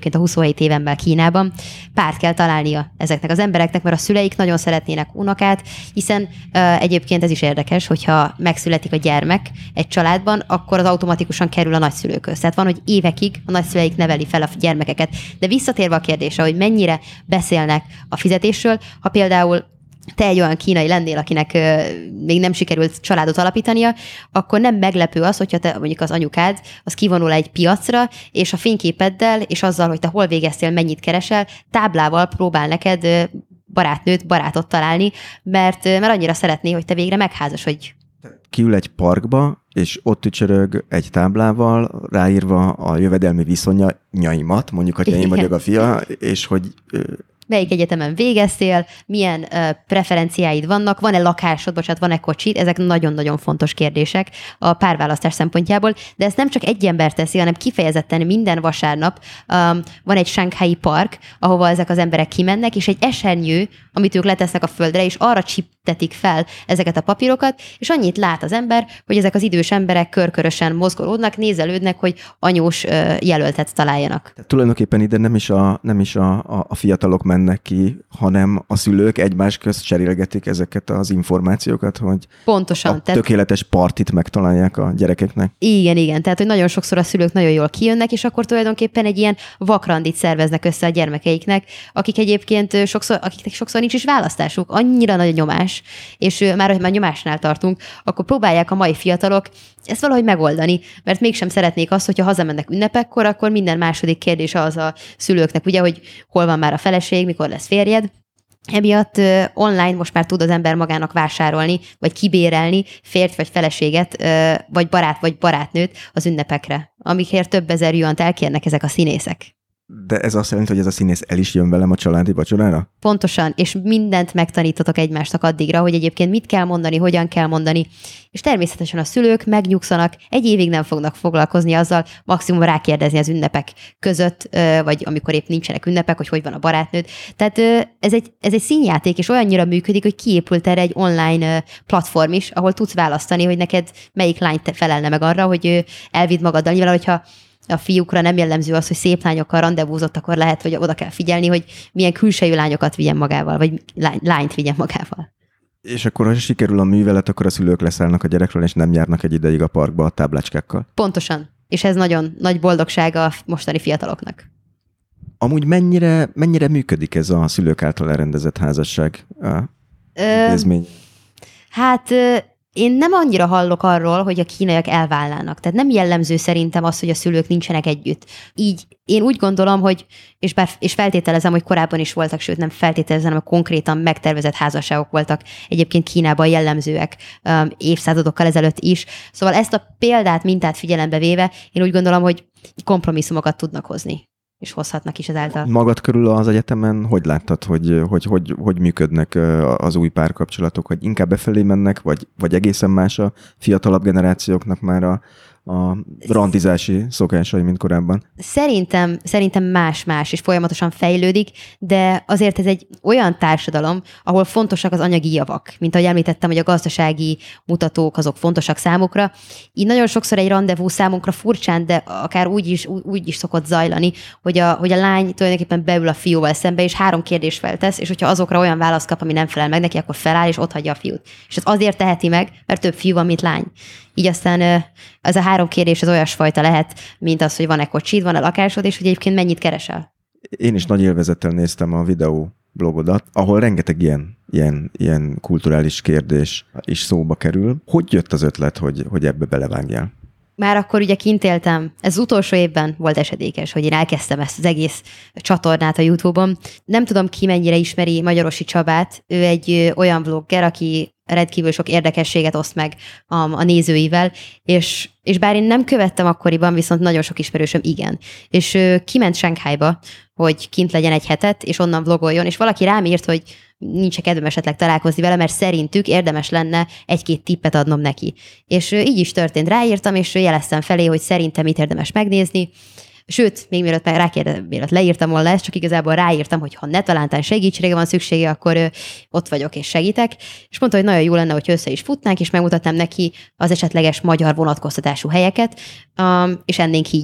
választóhelyi tévemmel Kínában. Párt kell találnia ezeknek az embereknek, mert a szüleik nagyon szeretnének unokát, hiszen uh, egyébként ez is érdekes, hogyha megszületik a gyermek egy családban, akkor az automatikusan kerül a nagyszülőkhöz. Tehát van, hogy évekig a nagyszüleik neveli fel a gyermekeket. De visszatérve a kérdésre, hogy mennyire beszélnek a fizetésről, ha például te egy olyan kínai lennél, akinek ö, még nem sikerült családot alapítania, akkor nem meglepő az, hogyha te, mondjuk az anyukád, az kivonul egy piacra, és a fényképeddel, és azzal, hogy te hol végeztél, mennyit keresel, táblával próbál neked ö, barátnőt, barátot találni, mert, ö, mert annyira szeretné, hogy te végre megházasodj. Kiül egy parkba, és ott tücsörög egy táblával, ráírva a jövedelmi viszonyaimat, mondjuk, hogy én vagyok a fia, és hogy... Ö, melyik egyetemen végeztél, milyen uh, preferenciáid vannak, van-e lakásod, bocsánat, van-e kocsid, ezek nagyon-nagyon fontos kérdések a párválasztás szempontjából, de ezt nem csak egy ember teszi, hanem kifejezetten minden vasárnap um, van egy Shanghai park, ahova ezek az emberek kimennek, és egy esernyő, amit ők letesznek a földre, és arra csiptetik fel ezeket a papírokat, és annyit lát az ember, hogy ezek az idős emberek körkörösen mozgolódnak, nézelődnek, hogy anyós uh, jelöltet találjanak. Tehát tulajdonképpen ide nem is a, nem is a, a, a fiatalok mennek ki, hanem a szülők egymás közt cserélgetik ezeket az információkat, hogy pontosan, a tehát... tökéletes partit megtalálják a gyerekeknek. Igen, igen. Tehát, hogy nagyon sokszor a szülők nagyon jól kijönnek, és akkor tulajdonképpen egy ilyen vakrandit szerveznek össze a gyermekeiknek, akik egyébként sokszor, akiknek sokszor nincs is választásuk. Annyira nagy a nyomás, és már, hogy már nyomásnál tartunk, akkor próbálják a mai fiatalok ezt valahogy megoldani, mert mégsem szeretnék azt, hogyha hazamennek ünnepekkor, akkor minden második kérdés az a szülőknek, ugye, hogy hol van már a feleség, mikor lesz férjed. Emiatt uh, online most már tud az ember magának vásárolni, vagy kibérelni férjt vagy feleséget, uh, vagy barát vagy barátnőt az ünnepekre, amikért több ezer juant elkérnek ezek a színészek. De ez azt jelenti, hogy ez a színész el is jön velem a családi vacsorára? Pontosan, és mindent megtanítotok egymásnak addigra, hogy egyébként mit kell mondani, hogyan kell mondani, és természetesen a szülők megnyugszanak, egy évig nem fognak foglalkozni azzal, maximum rákérdezni az ünnepek között, vagy amikor épp nincsenek ünnepek, hogy hogy van a barátnőd. Tehát ez egy, ez egy színjáték, és olyannyira működik, hogy kiépült erre egy online platform is, ahol tudsz választani, hogy neked melyik lány felelne meg arra, hogy elvidd magaddal. Nyilván, hogyha a fiúkra nem jellemző az, hogy szép lányokkal randevúzott, akkor lehet, hogy oda kell figyelni, hogy milyen külsejű lányokat vigyen magával, vagy lány, lányt vigyen magával. És akkor, ha sikerül a művelet, akkor a szülők leszállnak a gyerekről, és nem járnak egy ideig a parkba a táblácskákkal. Pontosan. És ez nagyon nagy boldogság a mostani fiataloknak. Amúgy mennyire, mennyire működik ez a szülők által elrendezett házasság intézmény? Hát... Én nem annyira hallok arról, hogy a kínaiak elválnának. Tehát nem jellemző szerintem az, hogy a szülők nincsenek együtt. Így én úgy gondolom, hogy, és, bár, és feltételezem, hogy korábban is voltak, sőt nem feltételezem, hanem konkrétan megtervezett házasságok voltak egyébként Kínában jellemzőek um, évszázadokkal ezelőtt is. Szóval ezt a példát, mintát figyelembe véve, én úgy gondolom, hogy kompromisszumokat tudnak hozni. És hozhatnak is ezáltal. Magad körül az egyetemen hogy láttad, hogy hogy, hogy, hogy működnek az új párkapcsolatok, hogy inkább befelé mennek, vagy, vagy egészen más a fiatalabb generációknak már a, a randizási szokásai, mint korábban? Szerintem, szerintem más-más, és folyamatosan fejlődik, de azért ez egy olyan társadalom, ahol fontosak az anyagi javak. Mint ahogy említettem, hogy a gazdasági mutatók azok fontosak számukra. Így nagyon sokszor egy randevú számunkra furcsán, de akár úgy is, úgy is szokott zajlani, hogy a, hogy a lány tulajdonképpen beül a fiúval szembe, és három kérdést feltesz, és hogyha azokra olyan választ kap, ami nem felel meg neki, akkor feláll, és otthagyja a fiút. És ez azért teheti meg, mert több fiú van, mint lány. Így aztán ez a három kérdés az olyasfajta lehet, mint az, hogy van-e kocsid, van-e lakásod, és hogy egyébként mennyit keresel. Én is nagy élvezettel néztem a videó blogodat, ahol rengeteg ilyen, ilyen, ilyen kulturális kérdés is szóba kerül. Hogy jött az ötlet, hogy, hogy ebbe belevágjál? Már akkor ugye kint éltem, ez az utolsó évben volt esedékes, hogy én elkezdtem ezt az egész csatornát a YouTube-on. Nem tudom, ki mennyire ismeri Magyarosi Csabát, ő egy olyan vlogger, aki rendkívül sok érdekességet oszt meg a, a nézőivel, és, és bár én nem követtem akkoriban, viszont nagyon sok ismerősöm igen. És ő kiment Shanghaiba, hogy kint legyen egy hetet, és onnan vlogoljon, és valaki rám írt, hogy nincs kedvem esetleg találkozni vele, mert szerintük érdemes lenne egy-két tippet adnom neki. És így is történt, ráírtam, és jeleztem felé, hogy szerintem mit érdemes megnézni. Sőt, még mielőtt, rákérdez, mielőtt leírtam volna ezt, csak igazából ráírtam, hogy ha netalántán segítségre van szüksége, akkor ö, ott vagyok és segítek. És mondta, hogy nagyon jó lenne, hogy össze is futnánk, és megmutatnám neki az esetleges magyar vonatkoztatású helyeket, um, és ennénk kígyót.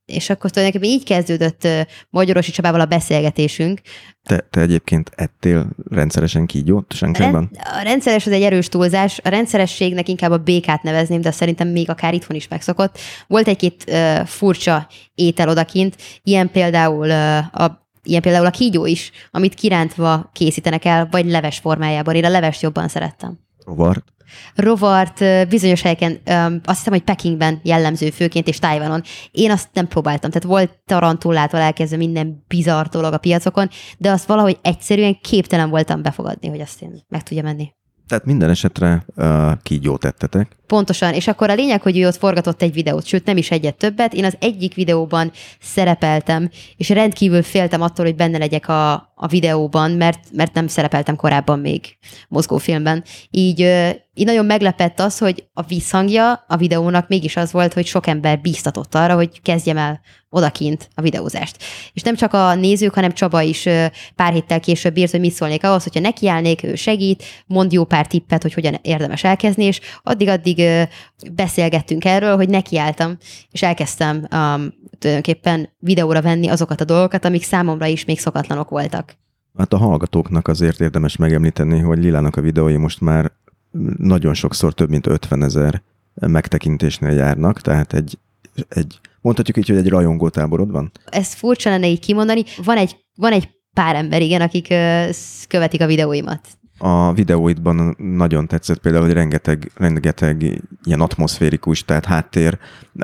és akkor tulajdonképpen így kezdődött Magyarosi Csabával a beszélgetésünk. Te, te egyébként ettél rendszeresen kígyót Sánkhájban? A rendszeres az egy erős túlzás, a rendszerességnek inkább a békát nevezném, de szerintem még akár itthon is megszokott. Volt egy-két uh, furcsa étel odakint, ilyen például uh, a Ilyen például a kígyó is, amit kirántva készítenek el, vagy leves formájában. Én a levest jobban szerettem. Rovart? Rovart bizonyos helyeken, azt hiszem, hogy Pekingben jellemző főként, és Tájvanon. Én azt nem próbáltam. Tehát volt tarantullától elkezdve minden bizarr dolog a piacokon, de azt valahogy egyszerűen képtelen voltam befogadni, hogy azt én meg tudja menni. Tehát minden esetre uh, kígyót ettetek. Pontosan, és akkor a lényeg, hogy ő ott forgatott egy videót, sőt nem is egyet többet. Én az egyik videóban szerepeltem, és rendkívül féltem attól, hogy benne legyek a, a videóban, mert, mert nem szerepeltem korábban még mozgófilmben. Így, így nagyon meglepett az, hogy a visszhangja a videónak mégis az volt, hogy sok ember bíztatott arra, hogy kezdjem el odakint a videózást. És nem csak a nézők, hanem Csaba is pár héttel később írt, hogy mit szólnék ahhoz, hogyha nekiállnék, ő segít, mond jó pár tippet, hogy hogyan érdemes elkezdni, és addig-addig beszélgettünk erről, hogy nekiálltam, és elkezdtem um, tulajdonképpen videóra venni azokat a dolgokat, amik számomra is még szokatlanok voltak. Hát a hallgatóknak azért érdemes megemlíteni, hogy Lilának a videói most már nagyon sokszor több mint ötvenezer megtekintésnél járnak, tehát egy, egy mondhatjuk így, hogy egy rajongótáborod van? Ez furcsa lenne így kimondani. Van egy, van egy pár ember, igen, akik uh, követik a videóimat. A videóidban nagyon tetszett például, hogy rengeteg, rengeteg ilyen atmoszférikus, tehát háttér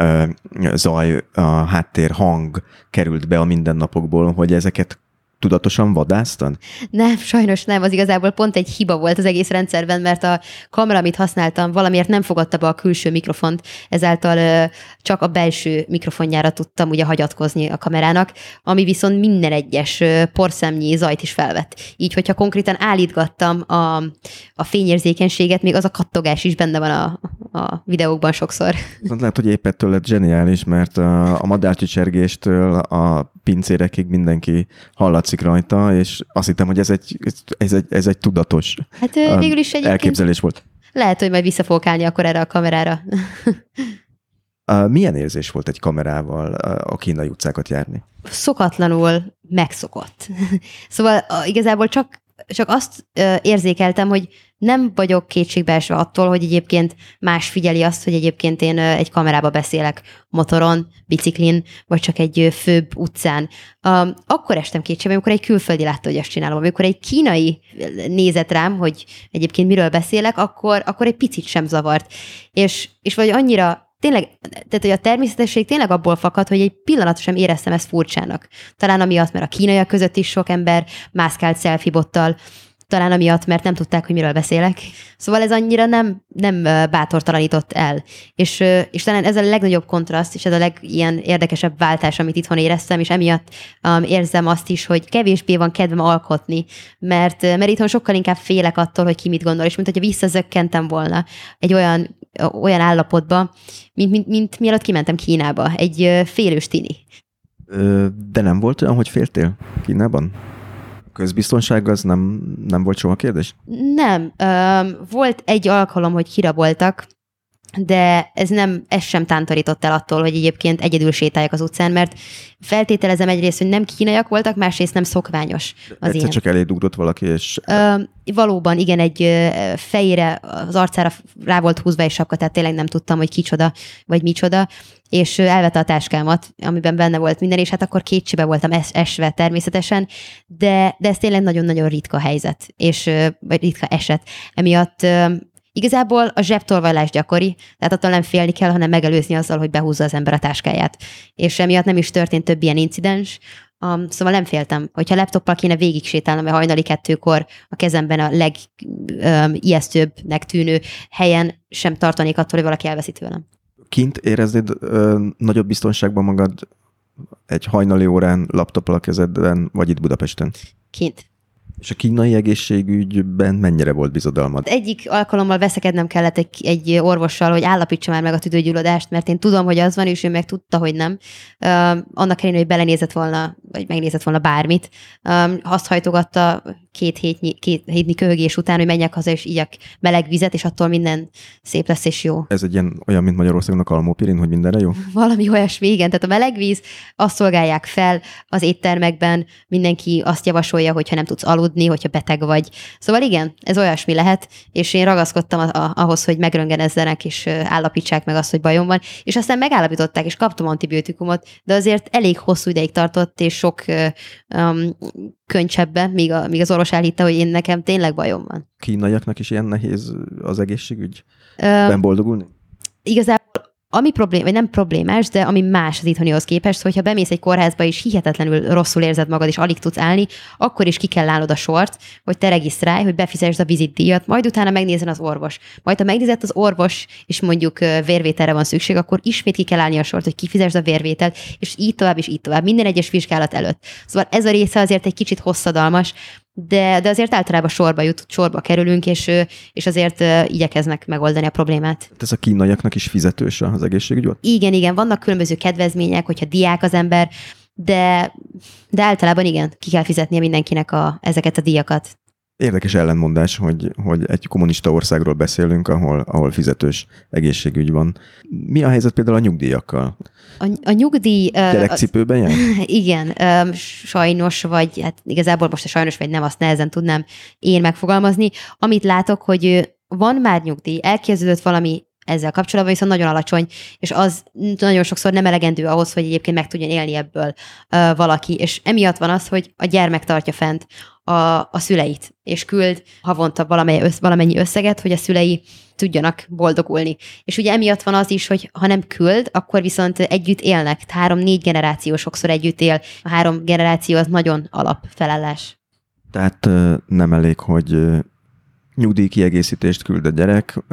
zaj, a háttér hang került be a mindennapokból, hogy ezeket tudatosan vadásztad? Nem, sajnos nem. Az igazából pont egy hiba volt az egész rendszerben, mert a kamera, amit használtam, valamiért nem fogadta be a külső mikrofont, ezáltal ö, csak a belső mikrofonjára tudtam ugye hagyatkozni a kamerának, ami viszont minden egyes ö, porszemnyi zajt is felvett. Így, hogyha konkrétan állítgattam a, a fényérzékenységet, még az a kattogás is benne van a, a videókban sokszor. Viszont lehet, hogy épp ettől lett zseniális, mert a, a madárcsicsergéstől a pincérekig mindenki hallatszik rajta, és azt hittem, hogy ez egy, ez egy, ez egy tudatos hát, végül is elképzelés volt. Lehet, hogy majd vissza fogok állni akkor erre a kamerára. Milyen érzés volt egy kamerával a kínai utcákat járni? Szokatlanul megszokott. Szóval igazából csak, csak azt érzékeltem, hogy nem vagyok kétségbeesve attól, hogy egyébként más figyeli azt, hogy egyébként én egy kamerába beszélek motoron, biciklin, vagy csak egy főbb utcán. Akkor estem kétségbe, amikor egy külföldi látta, hogy ezt csinálom. Amikor egy kínai nézett rám, hogy egyébként miről beszélek, akkor, akkor egy picit sem zavart. És, és vagy annyira tényleg, tehát hogy a természetesség tényleg abból fakad, hogy egy pillanat sem éreztem ezt furcsának. Talán amiatt, mert a kínaiak között is sok ember mászkált selfie-bottal, talán amiatt, mert nem tudták, hogy miről beszélek. Szóval ez annyira nem, nem bátortalanított el. És, és talán ez a legnagyobb kontraszt, és ez a legilyen érdekesebb váltás, amit itthon éreztem, és emiatt um, érzem azt is, hogy kevésbé van kedvem alkotni, mert, mert itthon sokkal inkább félek attól, hogy ki mit gondol, és mint hogyha visszazökkentem volna egy olyan, olyan állapotba, mint, mint, mint mielőtt kimentem Kínába, egy félős tini. De nem volt olyan, hogy féltél Kínában? Közbiztonság az nem, nem volt soha kérdés? Nem. Volt egy alkalom, hogy kiraboltak, de ez nem, ez sem tántorított el attól, hogy egyébként egyedül sétáljak az utcán, mert feltételezem egyrészt, hogy nem kínaiak voltak, másrészt nem szokványos az Egyszer ilyen. csak eléd ugrott valaki, és... Ö, valóban, igen, egy fejére, az arcára rá volt húzva egy sapka, tehát tényleg nem tudtam, hogy kicsoda, vagy micsoda, és elvette a táskámat, amiben benne volt minden, és hát akkor kétségbe voltam es- esve természetesen, de, de ez tényleg nagyon-nagyon ritka helyzet, és vagy ritka eset. Emiatt igazából a zsebtolvajlás gyakori, tehát attól nem félni kell, hanem megelőzni azzal, hogy behúzza az ember a táskáját. És emiatt nem is történt több ilyen incidens, um, szóval nem féltem. Hogyha laptoppal kéne végig sétálnom, mert hajnali kettőkor a kezemben a legijesztőbbnek tűnő helyen sem tartanék attól, hogy valaki elveszi tőlem. Kint éreznéd ö, nagyobb biztonságban magad egy hajnali órán, laptoppal a kezedben, vagy itt Budapesten? Kint. És a kínai egészségügyben mennyire volt bizodalmad? Egyik alkalommal veszekednem kellett egy, egy orvossal, hogy állapítsa már meg a tüdőgyulladást, mert én tudom, hogy az van, és ő meg tudta, hogy nem. Uh, annak ellenére, hogy belenézett volna, vagy megnézett volna bármit. Um, azt hajtogatta két hétnyi, két hétnyi köhögés után, hogy menjek haza, és igyak meleg vizet, és attól minden szép lesz és jó. Ez egy ilyen olyan, mint Magyarországon a kalmópirin, hogy mindenre jó? Valami olyasmi, igen. Tehát a meleg víz, azt szolgálják fel az éttermekben, mindenki azt javasolja, hogyha nem tudsz aludni, hogyha beteg vagy. Szóval igen, ez olyasmi lehet, és én ragaszkodtam a, a, ahhoz, hogy megröntgenezzenek, és állapítsák meg azt, hogy bajom van, és aztán megállapították, és kaptam antibiotikumot, de azért elég hosszú ideig tartott, és sok um, könycsebbe, míg, a, míg az orvos elhitte, hogy én nekem tényleg bajom van. Kínaiaknak is ilyen nehéz az egészségügy? Um, Ben boldogulni? Igazából ami problém, vagy nem problémás, de ami más az itthonihoz képest, hogyha bemész egy kórházba, és hihetetlenül rosszul érzed magad, és alig tudsz állni, akkor is ki kell állnod a sort, hogy te regisztrálj, hogy befizesd a vizitdíjat, majd utána megnézzen az orvos. Majd ha megnézett az orvos, és mondjuk vérvételre van szükség, akkor ismét ki kell állni a sort, hogy kifizesd a vérvételt, és így tovább, és így tovább, minden egyes vizsgálat előtt. Szóval ez a része azért egy kicsit hosszadalmas, de, de azért általában sorba jut, sorba kerülünk, és, és azért uh, igyekeznek megoldani a problémát. Ez a kínaiaknak is fizetős az egészségügy volt? Igen, igen, vannak különböző kedvezmények, hogyha diák az ember, de, de általában igen, ki kell fizetnie mindenkinek a, ezeket a díjakat. Érdekes ellenmondás, hogy, hogy egy kommunista országról beszélünk, ahol, ahol fizetős egészségügy van. Mi a helyzet például a nyugdíjakkal? A, a nyugdíj... Gyerekcipőben jár? Igen, sajnos, vagy hát igazából most a sajnos, vagy nem, azt nehezen tudnám én megfogalmazni. Amit látok, hogy van már nyugdíj, elkezdődött valami ezzel kapcsolatban, viszont nagyon alacsony, és az nagyon sokszor nem elegendő ahhoz, hogy egyébként meg tudjon élni ebből uh, valaki. És emiatt van az, hogy a gyermek tartja fent a, a szüleit, és küld havonta valamely össz, valamennyi összeget, hogy a szülei tudjanak boldogulni. És ugye emiatt van az is, hogy ha nem küld, akkor viszont együtt élnek. Három-négy generáció sokszor együtt él. A három generáció az nagyon alapfelállás. Tehát nem elég, hogy nyugdíjkiegészítést küld a gyerek,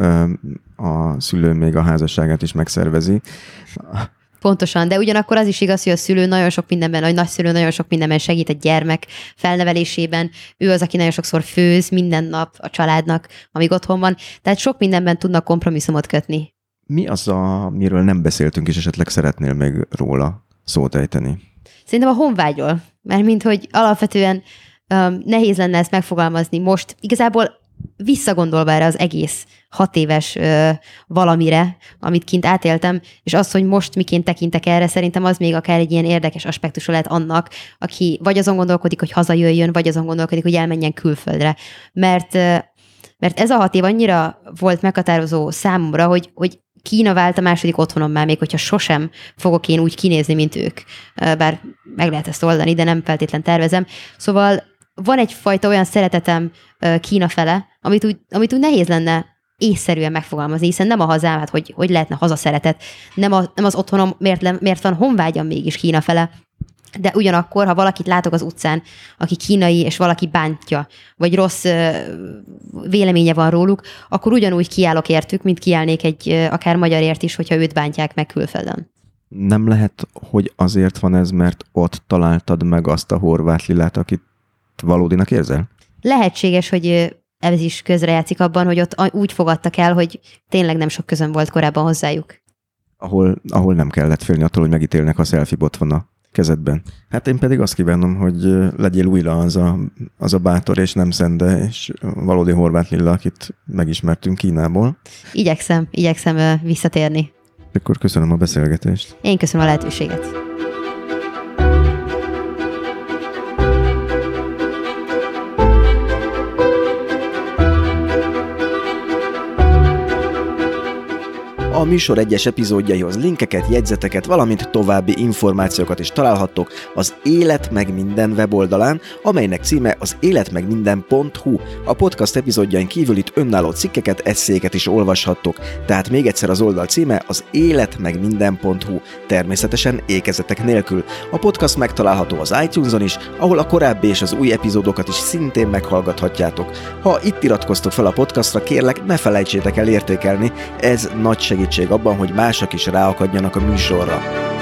a szülő még a házasságát is megszervezi. Pontosan, de ugyanakkor az is igaz, hogy a szülő nagyon sok mindenben, vagy nagyszülő nagyon sok mindenben segít a gyermek felnevelésében. Ő az, aki nagyon sokszor főz minden nap a családnak, amíg otthon van. Tehát sok mindenben tudnak kompromisszumot kötni. Mi az, amiről nem beszéltünk, és esetleg szeretnél még róla szót ejteni? Szerintem a honvágyról, mert mint hogy alapvetően um, nehéz lenne ezt megfogalmazni most. Igazából visszagondolva erre az egész hat éves ö, valamire, amit kint átéltem, és az, hogy most miként tekintek erre, szerintem az még akár egy ilyen érdekes aspektusa lehet annak, aki vagy azon gondolkodik, hogy hazajöjjön, vagy azon gondolkodik, hogy elmenjen külföldre. Mert, ö, mert ez a hat év annyira volt meghatározó számomra, hogy, hogy Kína vált a második otthonom már, még hogyha sosem fogok én úgy kinézni, mint ők. Bár meg lehet ezt oldani, de nem feltétlen tervezem. Szóval van egyfajta olyan szeretetem Kína fele, amit úgy, amit úgy nehéz lenne észszerűen megfogalmazni, hiszen nem a hazám, hát hogy, hogy lehetne hazaszeretet, nem, a, nem az otthonom, miért, miért van honvágyam mégis Kína fele, de ugyanakkor, ha valakit látok az utcán, aki kínai, és valaki bántja, vagy rossz véleménye van róluk, akkor ugyanúgy kiállok értük, mint kiállnék egy akár magyarért is, hogyha őt bántják meg külföldön. Nem lehet, hogy azért van ez, mert ott találtad meg azt a horvát Lilát, akit valódinak érzel? Lehetséges, hogy ez is közrejátszik abban, hogy ott úgy fogadtak el, hogy tényleg nem sok közön volt korábban hozzájuk. Ahol, ahol nem kellett félni attól, hogy megítélnek, ha selfie bot van a kezedben. Hát én pedig azt kívánom, hogy legyél újra az a, az a bátor és nem szende, és valódi horvát Lilla, akit megismertünk Kínából. Igyekszem, igyekszem visszatérni. Akkor köszönöm a beszélgetést. Én köszönöm a lehetőséget. A műsor egyes epizódjaihoz linkeket, jegyzeteket, valamint további információkat is találhattok az Élet meg minden weboldalán, amelynek címe az életmegminden pont hu. A podcast epizódjain kívül itt önálló cikkeket, esszéket is olvashattok. Tehát még egyszer az oldal címe az életmegminden pont hu, természetesen ékezetek nélkül. A podcast megtalálható az iTunes-on is, ahol a korábbi és az új epizódokat is szintén meghallgathatjátok. Ha itt iratkoztok fel a podcastra, kérlek, ne felejtsétek el értékelni, ez nagy segítség abban, hogy mások is ráakadjanak a műsorra.